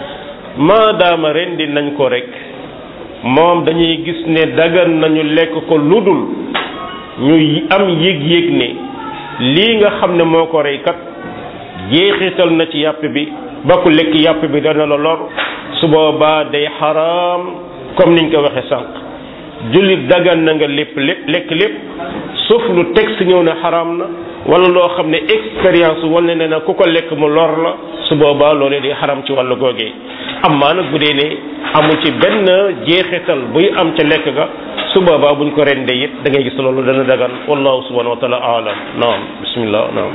maadaama rendi nañ ko rek moom dañuy gis ne dagal nañu lekk ko ludul ñu am yëg-yëg ne lii nga xam ne moo ko rey kat jeexital na ci yàpp bi ba ku lekk yàpp bi dana la lor su boobaa day xaraam comme niñ ko waxee sànq jullit dagan na nga lépp lépp lekk lépp sauf lu texte ñëw ne xaraam na wala loo xam ne expérience wala ne na ku ko lekk mu lor la su boobaa loolee day xaraam ci wàllu googee amaa nag bu dee ne amul ci benn jeexital buy am ca lekk ga su boobaa buñ ko rendee it da ngay gis loolu dana dagan wallahu subhanahu wa taala aalam naam bismillah naam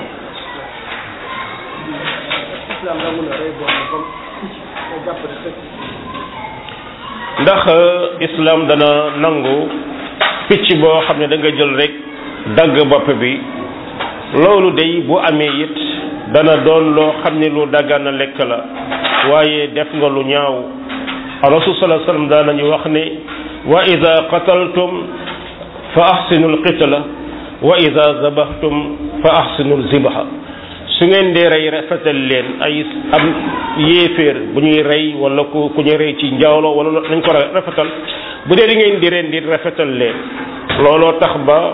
ndax islam dana nangu picc boo xam ne da nga jël rek dagg bopp bi loolu day bu amee it dana doon loo xam ne lu daggana lekk la waaye def nga lu ñaaw rasul sallallahu alayhi wasallam daan nañu wax ne wa ida qataltum fa ahsinu alqitla wa ida zabahtum fa ahsinu alzibha su ngeen dee rey rafetal leen ay am yéeféer bu ñuy rey wala ku ku ñuy rey ci njawlo wala nañ ko rafetal bu dee di ngeen di ren di rafetal leen looloo tax ba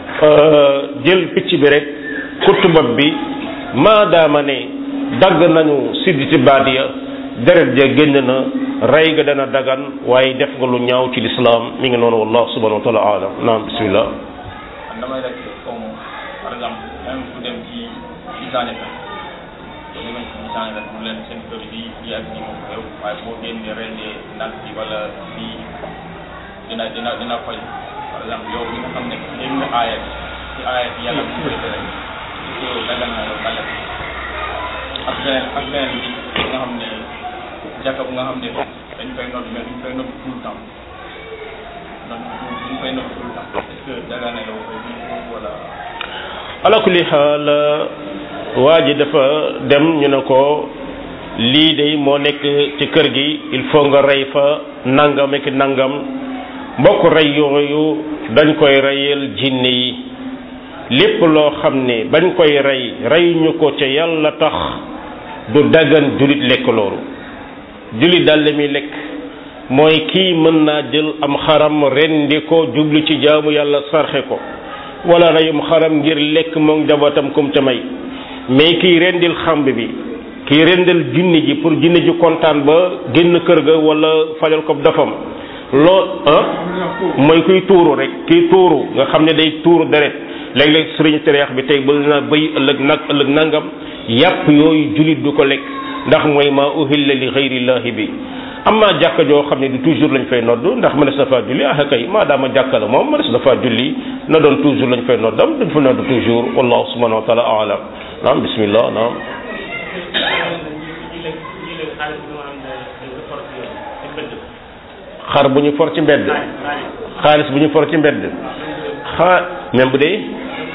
jël picc bi rek kutt bopp bi maadaama ne dagg nañu sidditi baat ya deret ja génn na rey ga dana dagan waaye def nga lu ñaaw ci lislaam mi ngi noonu wallahu subhanahu wa taala alam naam bismillah damay rek comme par exemple même ku dem ci gisaane ka bu demee ci gisaane ka mu leen seen kër bi fii ak fii moom réew waaye boo génnee rendee nag bi wala fii dina dina dina fay par exemple yow li nga xam ne dégg nga aaya bi ci aaya bi yàlla bu koy tere yow dagan na yow bale ak beneen ak beneen bi nga xam ne jàkka bu nga xam ne dañ koy nodd mais duñ koy nodd tout le temps donc duñ koy nodd tout le temps est-ce que dagan na yow wala ala kulli xaal waa ji dafa dem ñu ne ko lii de moo nekk ci kër gi il faut nga rey fa nangam ak nangam mbokk rey yooyu dañ koy reyal jinne yi lépp loo xam ne bañ koy rey reyuñu ko ca yàlla tax du dagan julit lekk loolu julit daal la muy lekk mooy kii mën naa jël am xaram rendi ko jublu ci jaamu yàlla sarxe ko wala reyum xaram ngir lekk moom jabatam kum ca may mais kii rendil xamb bi kii rendil junni ji pour junni ji kontaan ba génn kër ga wala fajal ko dafam lool ah mooy kuy tuuru rek kii tuuru nga xam ne day tuuru deret léeg-léeg sëriñ tereex bi tey ba na bëy ëllëg nag ëllëg nangam yàpp yooyu julit du ko lekk ndax mooy ma uhilla li ghayrillahi bi amma jàkka joo xam ne du toujours lañ fay nodd ndax mënees na faa julli ah kay maadaama jàkka la moom mënees na faa julli na doon toujours lañ fay noddam duñ fa nodd toujours wallahu subhanahu wa taala a'lam naam bismillah naam xar bu ñu for ci mbedd xaalis bu ñu for ci mbedd xaa même bu dee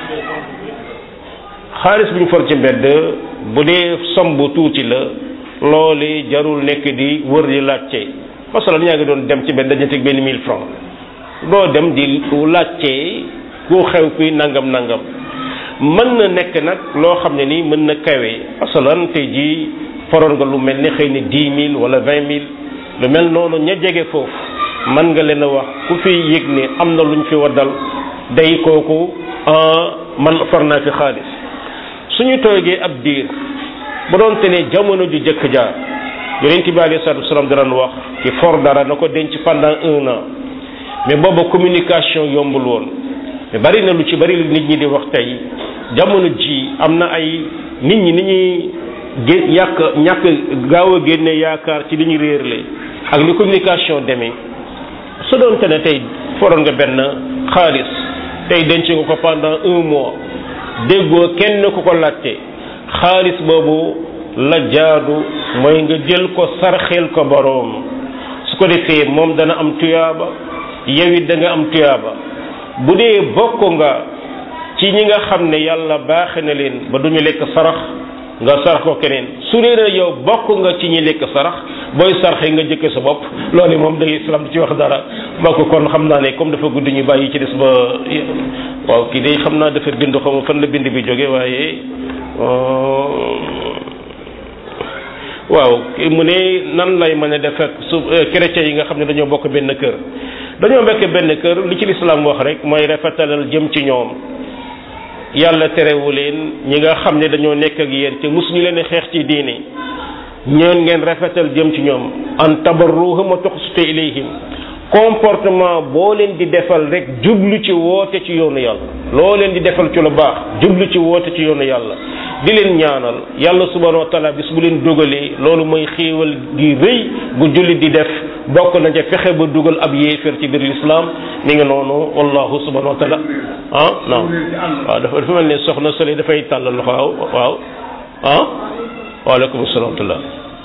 xaalis bu ñu for ci mbedd bu dee som bu tuuti la loolu jarul nekk di wër di laajte parce que ñaa ngi doon dem ci mbedd dañu teg benn mille francs doo dem di laajte ku xew kuy nangam nangam mën na nekk nag loo xam ne nii mën na kawe asalan tey jii foroon nga lu mel ni xëy na dix mille wala vingt mille lu mel noonu ña jege foofu mën nga leen a wax ku fi yëg ne am na luñ fi waddal day kooku man for naa fi xaalis suñu toogee ab diir bu doon te ne jamono ju jëkk jaar yonent bi alayhi salaatu wasalaam daan wax ci for dara na ko denc pendant un an mais booba communication yombul woon mais bari na lu ci bari lu nit ñi di wax tey jamono ji am na ay nit ñi ni ñuy gé yàq ñàkk gaaw a génne yaakaar ci li ñu réerle ak li communication demee su doon te ne tey foroon nga benn xaalis tey denc nga ko pendant un mois déggoo kenn ku ko laajte xaalis boobu la jaadu mooy nga jël ko sarxeel ko boroom su ko defee moom dana am tuyaaba yow it da nga am tuyaaba bu dee bokk nga ci ñi nga xam ne yàlla baaxe na leen ba duñu lekk sarax nga sarax ko keneen su dee ne yow bokk nga ci ñi lekk sarax booy sarxe nga jëkke sa bopp loolu moom day islam du ci wax dara mbokk kon xam naa ne comme dafa gudd ñu bàyyi ci des ba waaw kii day xam naa dafa bind xaw fan la bind bi jóge waaye waaw mu ne nan lay mën a def ak su chrétiens yi nga xam ne dañoo bokk benn kër dañoo bokk benn kër li ci lislaam wax rek mooy rafetalal jëm ci ñoom yàlla terewu leen ñi nga xam ne dañoo nekk ak yéen te mosuñu leen xeex ci diine ñoon ngeen rafetal jëm ci ñoom an tabarruhum wa tuqsitu ilayhim comportement boo leen di defal rek jublu ci woote ci yoonu yàlla loo leen di defal ci lu baax jublu ci woote ci yoonu yàlla di leen ñaanal yàlla subhanahu wa taala bis bu leen dugalee loolu mooy xéewal gi rëy bu jullit di def bokk na ca fexe ba dugal ab yéeféer ci biir l'islam mi ngi noonu wallahu subhanahu wa taala ah non waaw dafa dafa mel ne soxna sole dafay tàllal loxo waaw waaw ah waaleykum salaam wa rahmatullah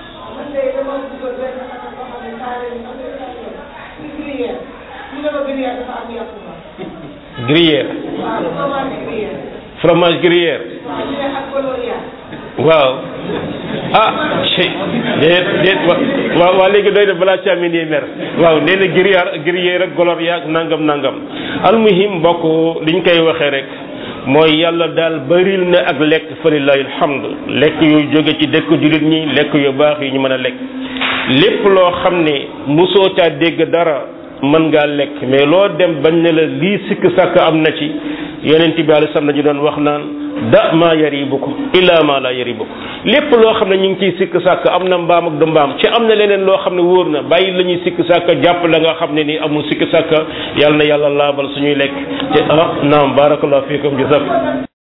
gruyère fromage gruyère waaw ah ci déet déet waaw waaw léegi doy na balaa caamin yi mer waaw nee na gruyère gruyère rek golor yaag nangam nangam almuhim mbokk liñ koy waxee rek mooy yàlla daal baril na ak lekk fa lillahi alhamdu lekk yu jóge ci dëkk jullit ñi lekk yu baax yi ñu mën a lekk lépp loo xam ne mosoo caa dégg dara mën ngaa lekk mais loo dem bañ ne la lii sikk sàkk am na ci yonent bi alayhi salaam ñu doon wax naan da maa yaribuko illa ma la yaribuko lépp loo xam ne ñu ngi ciy sikk sàkk am na mbaam ak du mbaam ci am na leneen loo xam ne wóor na bàyyi la ñuy sikk sàkk jàpp la nga xam ne ni amul sikk sàkk yàlla na yàlla laabal suñuy lekk te ah naam barakallahu fiikum jazak